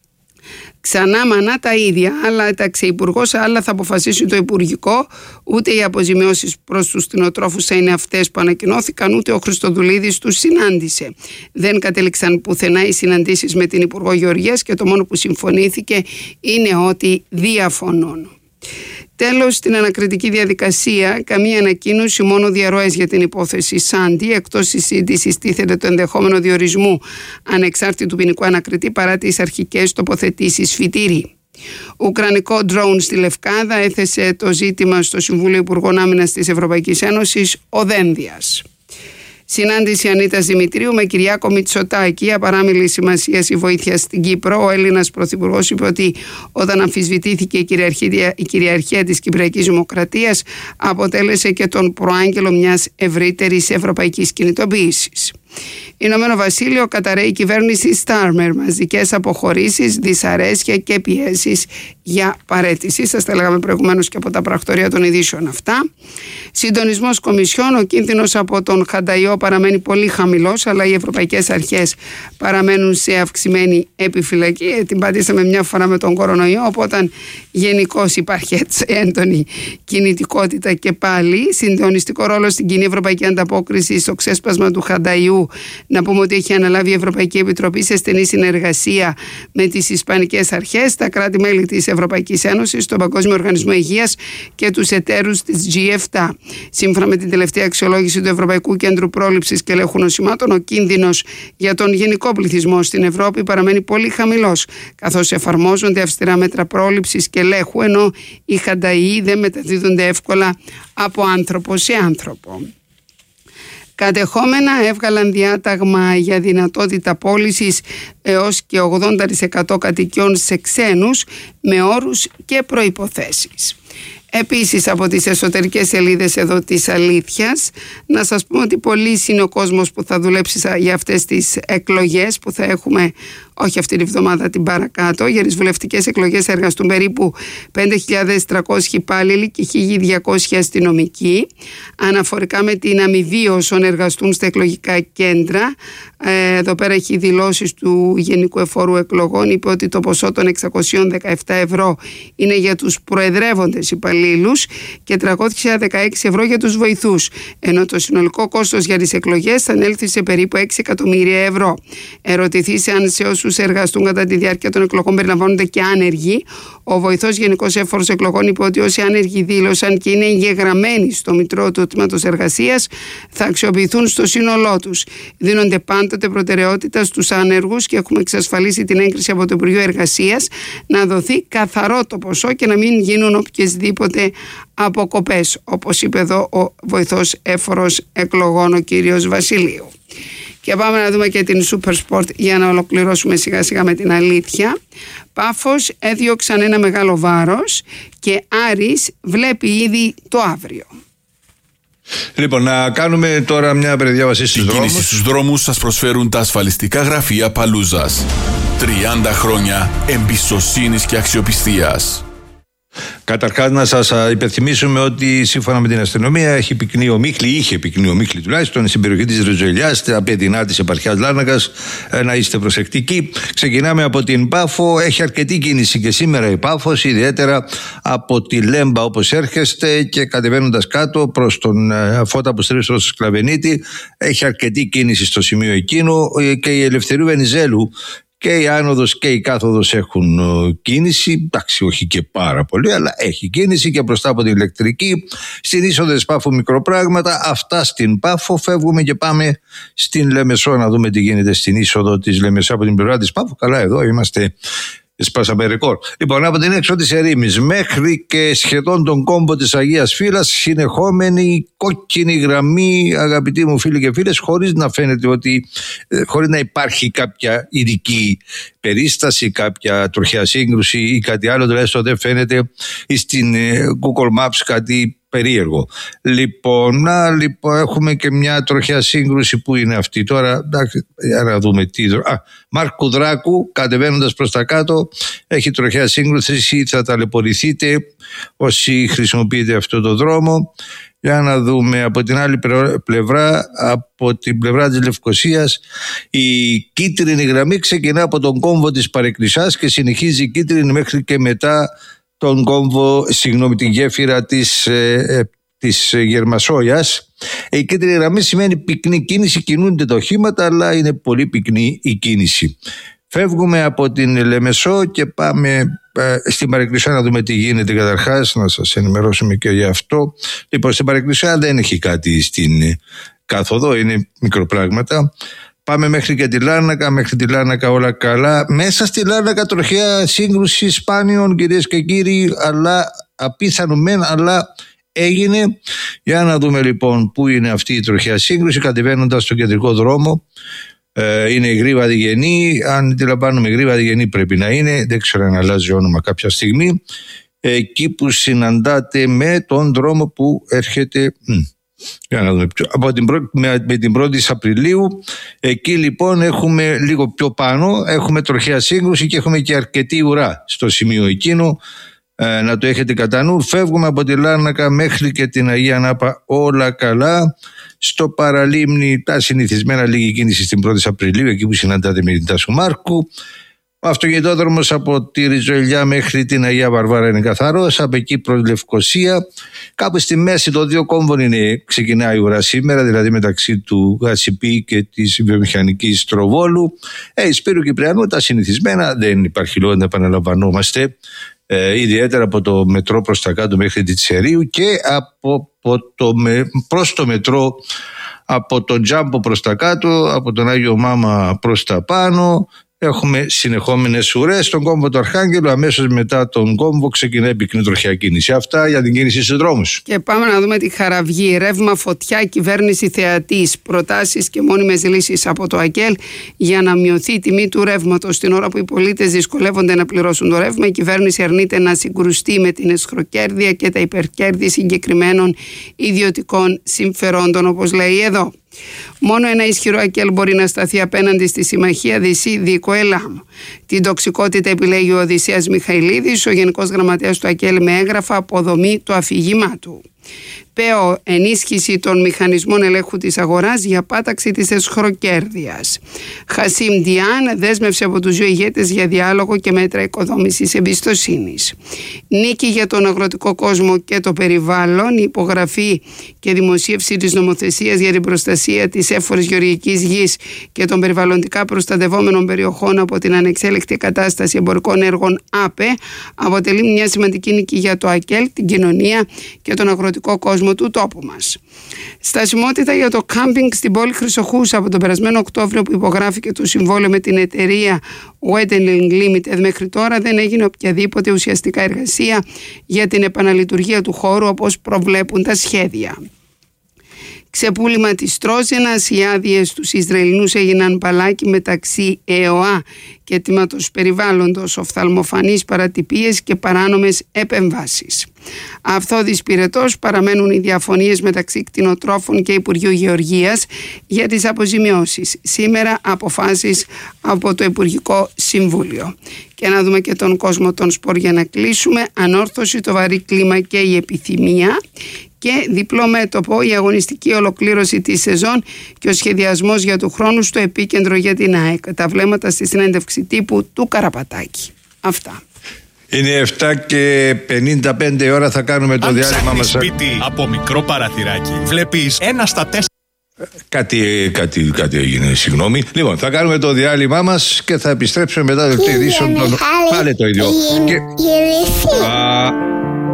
Ξανά μανά τα ίδια, άλλα έταξε υπουργός, άλλα θα αποφασίσει το Υπουργικό. Ούτε οι αποζημιώσεις προς τους κτηνοτρόφους θα είναι αυτές που ανακοινώθηκαν, ούτε ο Χριστοδουλίδης τους συνάντησε. Δεν κατέληξαν πουθενά οι συναντήσεις με την Υπουργό Γεωργίας και το μόνο που συμφωνήθηκε είναι ότι διαφωνούν. Τέλος, στην ανακριτική διαδικασία, καμία ανακοίνωση, μόνο διαρροές για την υπόθεση Σάντι. Εκτός της σύντησης τίθεται το ενδεχόμενο διορισμού ανεξάρτητου ποινικού ανακριτή παρά τις αρχικές τοποθετήσεις φυτήρη. Ουκρανικό ντρόουν στη Λευκάδα έθεσε το ζήτημα στο Συμβούλιο Υπουργών Άμυνας της Ευρωπαϊκής Ένωσης ο Δένδιας. Συνάντηση Ανίτας Δημητρίου με Κυριάκο Μητσοτάκη. Απαράμιλη σημασία η βοήθεια στην Κύπρο. Ο Έλληνας Πρωθυπουργός είπε ότι όταν αμφισβητήθηκε η κυριαρχία, η κυριαρχία της Κυπριακής Δημοκρατίας, αποτέλεσε και τον προάγγελο μιας ευρύτερης ευρωπαϊκής κινητοποίησης. Ηνωμένο Βασίλειο, καταραίει η κυβέρνηση Στάρμερ. Μαζικές αποχωρήσεις, δυσαρέσκεια και πιέσεις για παραίτηση. Σας τα λέγαμε προηγουμένως και από τα πρακτορία των ειδήσεων αυτά. Συντονισμός κομισιών. Ο κίνδυνος από τον Χανταϊό παραμένει πολύ χαμηλός, αλλά οι ευρωπαϊκές αρχές παραμένουν σε αυξημένη επιφυλακή. Ε, την πατήσαμε μια φορά με τον κορονοϊό, οπότε γενικώς υπάρχει έτσι έντονη κινητικότητα και πάλι. Συντονιστικό ρόλο στην κοινή ευρωπαϊκή ανταπόκριση στο ξέσπασμα του Χανταϊού. Να πούμε ότι έχει αναλάβει η Ευρωπαϊκή Επιτροπή σε στενή συνεργασία με τις Ισπανικές Αρχές, τα κράτη-μέλη της Ευρωπαϊκής Ένωσης, τον Παγκόσμιο Οργανισμό Υγείας και τους εταίρους της τζι επτά. Σύμφωνα με την τελευταία αξιολόγηση του Ευρωπαϊκού Κέντρου Πρόληψης και Ελέγχου Νοσημάτων, ο κίνδυνος για τον γενικό πληθυσμό στην Ευρώπη παραμένει πολύ χαμηλός, καθώς εφαρμόζονται αυστηρά μέτρα πρόληψης και ελέγχου, ενώ οι χανταϊοί δεν μεταδίδονται εύκολα από άνθρωπο σε άνθρωπο. Κατεχόμενα έβγαλαν διάταγμα για δυνατότητα πώλησης έως και ογδόντα τοις εκατό κατοικιών σε ξένους με όρους και προϋποθέσεις. Επίσης, από τις εσωτερικές σελίδες εδώ της Αλήθειας, να σας πούμε ότι πολύς είναι ο κόσμος που θα δουλέψει για αυτές τις εκλογές που θα έχουμε, όχι αυτή τη βδομάδα, την παρακάτω. Για τις βουλευτικές εκλογές θα εργαστούν περίπου πέντε χιλιάδες τριακόσιοι υπάλληλοι και χίλια διακόσιοι αστυνομικοί. Αναφορικά με την αμοιβή όσων εργαστούν στα εκλογικά κέντρα, εδώ πέρα έχει δηλώσεις του Γενικού Εφόρου Εκλογών, είπε ότι το ποσό των εξακόσια δεκαεπτά ευρώ είναι για τους προεδρεύοντες υπαλλήλους και τριακόσια δεκαέξι ευρώ για τους βοηθούς, ενώ το συνολικό κόστος για τις εκλογές θα ανέλθει σε περίπου έξι εκατομμύρια ευρώ. Ερωτηθείς αν σε όσους όσους εργαστούν κατά τη διάρκεια των εκλογών περιλαμβάνονται και άνεργοι. Ο βοηθός Γενικός Έφορος Εκλογών είπε ότι όσοι άνεργοι δήλωσαν και είναι εγγεγραμμένοι στο Μητρό του Τμήματος Εργασίας θα αξιοποιηθούν στο σύνολό τους. Δίνονται πάντοτε προτεραιότητα στους άνεργους και έχουμε εξασφαλίσει την έγκριση από το Υπουργείο Εργασίας να δοθεί καθαρό το ποσό και να μην γίνουν οποιασδήποτε αποκοπές, όπως είπε εδώ ο βοηθός Έφορος Εκλογών, ο κύριος Βασιλείου. Και πάμε να δούμε και την Super Sport για να ολοκληρώσουμε σιγά σιγά με την αλήθεια. Πάφος έδιωξαν ένα μεγάλο βάρος και Άρης βλέπει ήδη το αύριο. Λοιπόν, να κάνουμε τώρα μια περιδιάβαση στους δρόμους. Η κίνηση στους δρόμους σας προσφέρουν τα ασφαλιστικά γραφεία Παλούζας. τριάντα χρόνια εμπιστοσύνης και αξιοπιστίας. Καταρχάς να σας υπενθυμίσουμε ότι σύμφωνα με την αστυνομία έχει πυκνή ομίχλη, είχε πυκνή ομίχλη τουλάχιστον στην περιοχή της Ριζοηλιάς, στην απεντινά της επαρχιάς Λάρνακας. Να είστε προσεκτικοί. Ξεκινάμε από την Πάφο. Έχει αρκετή κίνηση και σήμερα η Πάφος, ιδιαίτερα από τη Λέμπα όπως έρχεστε και κατεβαίνοντας κάτω προς τον Φώτα Αποστρέφης προς τον Σκλαβενίτη. Έχει αρκετή κίνηση στο σημείο εκείνο και η Ελευθερίου Βενιζέλου. Και η άνοδος και η κάθοδος έχουν κίνηση, εντάξει όχι και πάρα πολύ, αλλά έχει κίνηση και μπροστά από την ηλεκτρική. Στην είσοδο της Πάφου μικροπράγματα, αυτά στην Πάφο. Φεύγουμε και πάμε στην Λεμεσό να δούμε τι γίνεται στην είσοδο της Λεμεσό από την πλευρά της Πάφου. Καλά, εδώ είμαστε. Σπάσαμε ρεκόρ. Λοιπόν, από την έξω της Ερήμης μέχρι και σχεδόν τον κόμπο της Αγίας Φύλας, συνεχόμενη κόκκινη γραμμή, αγαπητοί μου φίλοι και φίλες, χωρίς να φαίνεται ότι, χωρίς να υπάρχει κάποια ειδική περίσταση, κάποια τροχιά σύγκρουση ή κάτι άλλο, τουλάχιστον δεν φαίνεται στην Google Maps κάτι περίεργο. Λοιπόν, να, λοιπόν, έχουμε και μια τροχιά σύγκρουση που είναι αυτή τώρα. Εντάξει, για να δούμε τι. Α, Μάρκου Δράκου, κατεβαίνοντας προς τα κάτω, έχει τροχιά σύγκρουση. Θα ταλαιπωρηθείτε όσοι χρησιμοποιείτε αυτό το δρόμο. Για να δούμε από την άλλη πλευρά, από την πλευρά της Λευκωσίας, η κίτρινη γραμμή ξεκινά από τον κόμβο της Παρεκκλησιάς και συνεχίζει κίτρινη μέχρι και μετά τον κόμβο, συγγνώμη, την γέφυρα της, ε, της Γερμασόγειας. Η κίτρινη γραμμή σημαίνει πυκνή κίνηση, κινούνται τα οχήματα, αλλά είναι πολύ πυκνή η κίνηση. Φεύγουμε από την Λεμεσό και πάμε ε, στην Παρεκκλησιά να δούμε τι γίνεται καταρχάς, να σας ενημερώσουμε και για αυτό. Λοιπόν, στην Παρεκκλησιά δεν έχει κάτι στην ε, κάθοδο, είναι μικροπράγματα. Πάμε μέχρι και τη Λάρνακα, μέχρι τη Λάρνακα όλα καλά. Μέσα στη Λάρνακα τροχιά σύγκρουση σπάνιων, κυρίες και κύριοι, αλλά απίθανο μεν, αλλά έγινε. Για να δούμε λοιπόν πού είναι αυτή η τροχιά σύγκρουση, κατεβαίνοντας στον κεντρικό δρόμο. Ε, είναι η Γρήβα Διγενή, αν αντιλαμβάνομαι Γρήβα Διγενή πρέπει να είναι, δεν ξέρω αν αλλάζει όνομα κάποια στιγμή. Εκεί που συναντάτε με τον δρόμο που έρχεται... Για να δούμε. Από την πρώτη, με, με την πρώτη Απριλίου, εκεί λοιπόν έχουμε λίγο πιο πάνω, έχουμε τροχαία σύγκρουση και έχουμε και αρκετή ουρά στο σημείο εκείνο, ε, να το έχετε κατά νου. Φεύγουμε από τη Λάρνακα μέχρι και την Αγία Νάπα όλα καλά. Στο παραλίμνη τα συνηθισμένα λίγη κίνηση στην πρώτη Απριλίου, εκεί που συναντάτε με την Τάσου Μάρκου. Ο αυτοκινητόδρομος από τη Ριζοηλιά μέχρι την Αγία Βαρβάρα είναι καθαρός, από εκεί προς Λευκωσία. Κάπου στη μέση των δύο κόμβων είναι, ξεκινάει η ουρά σήμερα, δηλαδή μεταξύ του Γασιπί και της βιομηχανικής Τροβόλου. Ε, Σπύρου Κυπριανού τα συνηθισμένα, δεν υπάρχει λόγο να επαναλαμβανόμαστε. Ε, ιδιαίτερα από το μετρό προς τα κάτω μέχρι τη Τσερίου και από, από το, προς το μετρό από τον Τζάμπο προς τα κάτω, από τον Άγιο Μάμα προς τα πάνω. Έχουμε συνεχόμενες ουρές στον κόμβο του Αρχάγγελου. Αμέσως μετά τον κόμβο ξεκινάει πυκνή τροχιά κίνηση. Αυτά για την κίνηση στους δρόμους. Και πάμε να δούμε τη Χαραυγή. Ρεύμα, φωτιά, κυβέρνηση θεατής. Προτάσεις και μόνιμες λύσεις από το ΑΚΕΛ για να μειωθεί η τιμή του ρεύματος. Την ώρα που οι πολίτες δυσκολεύονται να πληρώσουν το ρεύμα, η κυβέρνηση αρνείται να συγκρουστεί με την εσχροκέρδεια και τα υπερκέρδη συγκεκριμένων ιδιωτικών συμφερόντων, όπως λέει εδώ. Μόνο ένα ισχυρό ΑΚΕΛ μπορεί να σταθεί απέναντι στη συμμαχία Δυσί-Δίκο-Ελάμ. Την τοξικότητα επιλέγει ο Οδυσσέας Μιχαηλίδης, ο Γενικός Γραμματέας του ΑΚΕΛ, με έγγραφα αποδομή το αφήγημά του. ΠΕΟ, ενίσχυση των μηχανισμών ελέγχου της αγοράς για πάταξη της εσχροκέρδειας. Χασίμ Διάν, δέσμευση από τους δύο ηγέτες για διάλογο και μέτρα οικοδόμησης εμπιστοσύνης. Νίκη για τον αγροτικό κόσμο και το περιβάλλον, υπογραφή και δημοσίευση της νομοθεσίας για την προστασία της έφορης γεωργικής γης και των περιβαλλοντικά προστατευόμενων περιοχών από την ανεξέλεκτη κατάσταση εμπορικών έργων ΑΠΕ αποτελεί μια σημαντική νίκη για το ΑΚΕΛ, την κοινωνία και τον αγροτικό κόσμο του τόπου μας. Στασιμότητα για το κάμπινγκ στην πόλη Χρυσοχούσα από τον περασμένο Οκτώβριο που υπογράφηκε το συμβόλαιο με την εταιρεία Wetling Limited. Μέχρι τώρα δεν έγινε οποιαδήποτε ουσιαστικά εργασία για την επαναλειτουργία του χώρου όπως προβλέπουν τα σχέδια. Ξεπούλημα της Τρόζενας, οι άδειες στους Ισραηλινούς έγιναν μπαλάκι μεταξύ ΕΟΑ και τμήματος περιβάλλοντος, οφθαλμοφανείς παρατυπίες και παράνομες επεμβάσεις. Αυθώδης πυρετός παραμένουν οι διαφωνίες μεταξύ κτηνοτρόφων και Υπουργείου Γεωργίας για τις αποζημιώσεις. Σήμερα αποφάσεις από το Υπουργικό Συμβούλιο. Και να δούμε και τον κόσμο των σπορ για να κλείσουμε. Ανόρθωση, το βαρύ κλίμα και η επιθυμία. Και διπλό μέτωπο, η αγωνιστική ολοκλήρωση της σεζόν και ο σχεδιασμός για του χρόνου στο επίκεντρο για την ΑΕΚ. Τα βλέμματα στη συνέντευξη τύπου του Καραπατάκη. Αυτά. Είναι επτά και πενήντα πέντε ώρα, θα κάνουμε το Αν διάλειμμα μας. Σπίτι από μικρό παραθυράκι, βλέπεις ένα στα τέσσερα. Κάτι, κάτι, κάτι έγινε, συγγνώμη. Λοιπόν, θα κάνουμε το διάλειμμά μας και θα επιστρέψουμε μετά το ειδήσεων των... Πάλε το ίδιο. Και... Α...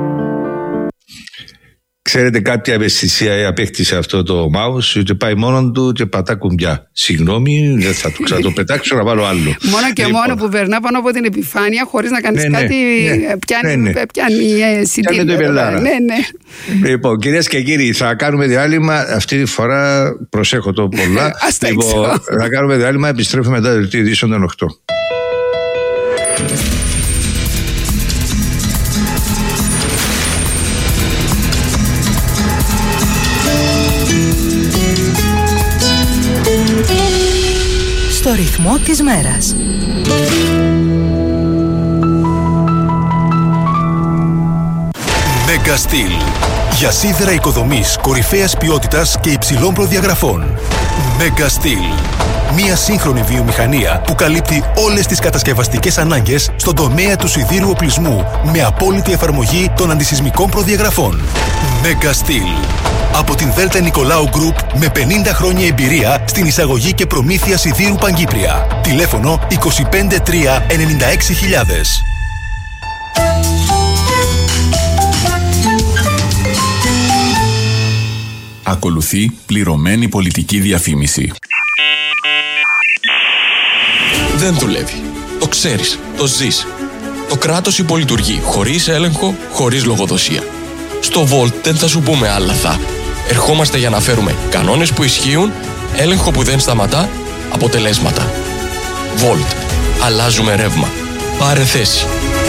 Ξέρετε, κάποια ευαισθησία απέκτησε αυτό το mouse, και πάει μόνον του και πατά κουμπιά. Συγγνώμη, δεν θα το ξαναπετάξω, να βάλω άλλο. Μόνο και λοιπόν. μόνο που περνά πάνω από την επιφάνεια, χωρίς να κάνεις ναι, κάτι, ναι, πιάνει, ναι, ναι. πιάνει συντήρηση. Ναι, ναι. Λοιπόν, κυρίες και κύριοι, θα κάνουμε διάλειμμα. Αυτή τη φορά προσέχω το πολλά. Λοιπόν, θα κάνουμε διάλειμμα, επιστρέφουμε μετά το δελτίο ειδήσεων των οκτώ. Στο ρυθμό της μέρας. Megastil. Για σίδερα οικοδομής κορυφαίας ποιότητας και υψηλών προδιαγραφών. Megastil. Μια σύγχρονη βιομηχανία που καλύπτει όλες τις κατασκευαστικές ανάγκες στον τομέα του σιδήρου οπλισμού με απόλυτη εφαρμογή των αντισυσμικών προδιαγραφών. Megastil. Από την Δέλτα Νικολάου Γκρουπ με πενήντα χρόνια εμπειρία στην εισαγωγή και προμήθεια σιδήρου Παγκύπρια. Τηλέφωνο είκοσι πέντε τρία ενενήντα έξι χιλιάδες. Ακολουθεί πληρωμένη πολιτική διαφήμιση. Δεν δουλεύει. Το ξέρεις. Το ζεις. Το κράτος υπολειτουργεί χωρίς έλεγχο, χωρίς λογοδοσία. Στο Volt δεν θα σου πούμε άλλα θα. Ερχόμαστε για να φέρουμε κανόνες που ισχύουν, έλεγχο που δεν σταματά, αποτελέσματα. Volt. Αλλάζουμε ρεύμα. Πάρε θέση.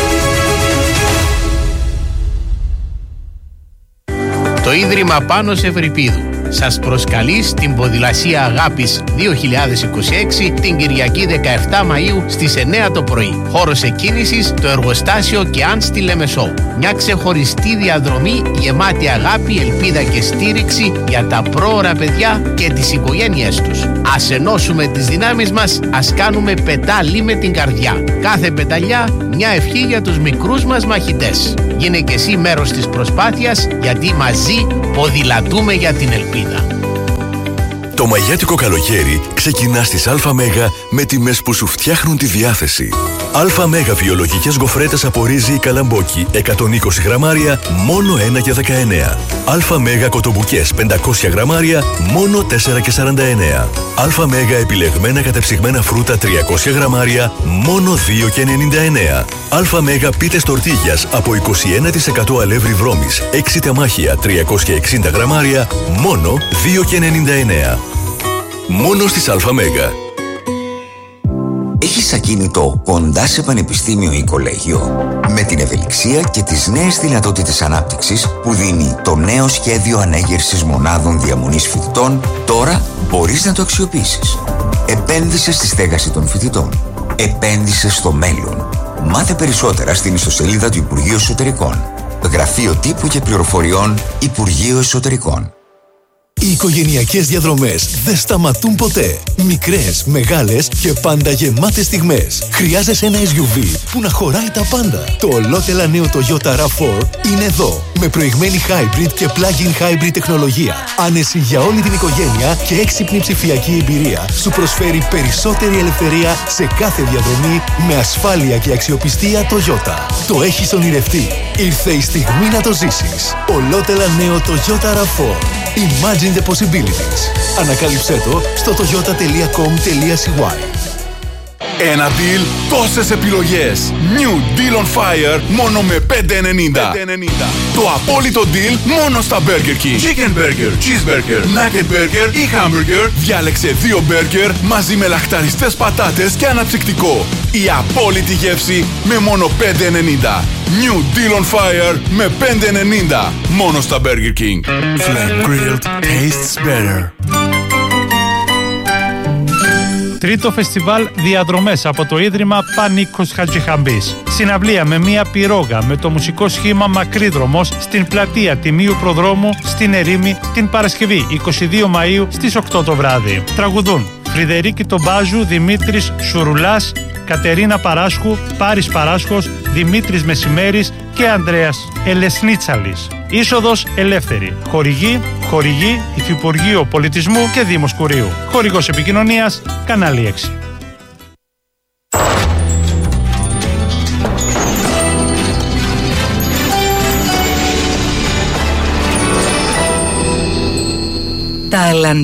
Το Ίδρυμα Πάνος Ευρυπίδου σας προσκαλεί στην Ποδηλασία Αγάπης δύο χιλιάδες είκοσι έξι την Κυριακή δεκαεφτά Μαΐου στις εννιά το πρωί. Χώρος εκκίνησης το εργοστάσιο Κεάν στη Λεμεσό. Μια ξεχωριστή διαδρομή γεμάτη αγάπη, ελπίδα και στήριξη για τα πρόωρα παιδιά και τις οικογένειές τους. Ας ενώσουμε τις δυνάμεις μας, ας κάνουμε πετάλι με την καρδιά. Κάθε πεταλιά μια ευχή για τους μικρούς μας μαχητές. Γίνε και εσύ μέρος της προσπάθειας, γιατί μαζί ποδηλατούμε για την ελπίδα. Το μαγιάτικο καλοκαίρι ξεκινά στις ΑΜΕΓΑ με τιμές που σου φτιάχνουν τη διάθεση. ΑΜΕΓΑ βιολογικές γοφρέτες από ρύζι ή καλαμπόκι εκατόν είκοσι γραμμάρια μόνο ένα και δεκαεννέα. ΑΜΕΓΑ κοτομπουκές πεντακόσια γραμμάρια μόνο τέσσερα και σαράντα εννέα. ΑΜΕΓΑ επιλεγμένα κατεψυγμένα φρούτα τριακόσια γραμμάρια μόνο δύο και ενενήντα εννέα. ΑΜΕΓΑ πίτες τορτίγιας από είκοσι ένα τοις εκατό αλεύρι βρώμης έξι τεμάχια τριακόσια εξήντα γραμμάρια μόνο δύο και ενενήντα εννέα. Μόνο στις ΑΜΕΓΑ. Έχεις ακίνητο κοντά σε πανεπιστήμιο ή κολέγιο? Με την ευελιξία και τις νέες δυνατότητες ανάπτυξης που δίνει το νέο σχέδιο ανέγερσης μονάδων διαμονής φοιτητών, τώρα μπορείς να το αξιοποιήσεις. Επένδυσε στη στέγαση των φοιτητών. Επένδυσε στο μέλλον. Μάθε περισσότερα στην ιστοσελίδα του Υπουργείου Εσωτερικών. Γραφείο Τύπου και Πληροφοριών, Υπουργείο Εσωτερικών. Οι οικογενειακές διαδρομές δεν σταματούν ποτέ. Μικρές, μεγάλες και πάντα γεμάτες στιγμές. Χρειάζεσαι ένα ες γιου βι που να χωράει τα πάντα. Το ολότελα νέο Toyota ραβ φορ είναι εδώ. Με προηγμένη hybrid και plug-in hybrid τεχνολογία. Άνεση για όλη την οικογένεια και έξυπνη ψηφιακή εμπειρία. Σου προσφέρει περισσότερη ελευθερία σε κάθε διαδρομή με ασφάλεια και αξιοπιστία Toyota. Το έχεις ονειρευτεί. Ήρθε η στιγμή να το ζήσεις. Ολότελα νέο Toyota ραβ φορ. Imagine the possibilities. Ανακάλυψέ το στο toyota τελεία com τελεία σι γουάι. Ένα deal, τόσες επιλογές. New Deal on Fire μόνο με πέντε ενενήντα. Το απόλυτο deal μόνο στα Burger King. Chicken Burger, Cheeseburger, Nugget Burger ή Hamburger. Διάλεξε δύο burger μαζί με λαχταριστές πατάτες και αναψυκτικό. Η απόλυτη γεύση με μόνο πέντε ενενήντα. New Deal on Fire με πέντε ενενήντα. Μόνο στα Burger King. Flame grilled tastes better. Τρίτο φεστιβάλ διαδρομές από το Ίδρυμα Πανίκος Χατζηχαμπής. Συναυλία με μία πυρόγα με το μουσικό σχήμα Μακρύδρομος στην πλατεία Τιμίου Προδρόμου στην Ερήμη την Παρασκευή είκοσι δύο Μαΐου στις οκτώ το βράδυ. Τραγουδούν Φρυδερίκη Τομπάζου, Δημήτρης Σουρουλάς, Κατερίνα Παράσχου, Πάρης Παράσχος, Δημήτρης Μεσημέρης και Ανδρέας Ελεσνίτσαλης. Είσοδος ελεύθερη. Χορηγή, χορηγή, Υφυπουργείο Πολιτισμού και Δήμος Κουρίου. Χορηγός επικοινωνίας, κανάλι έξι. Τα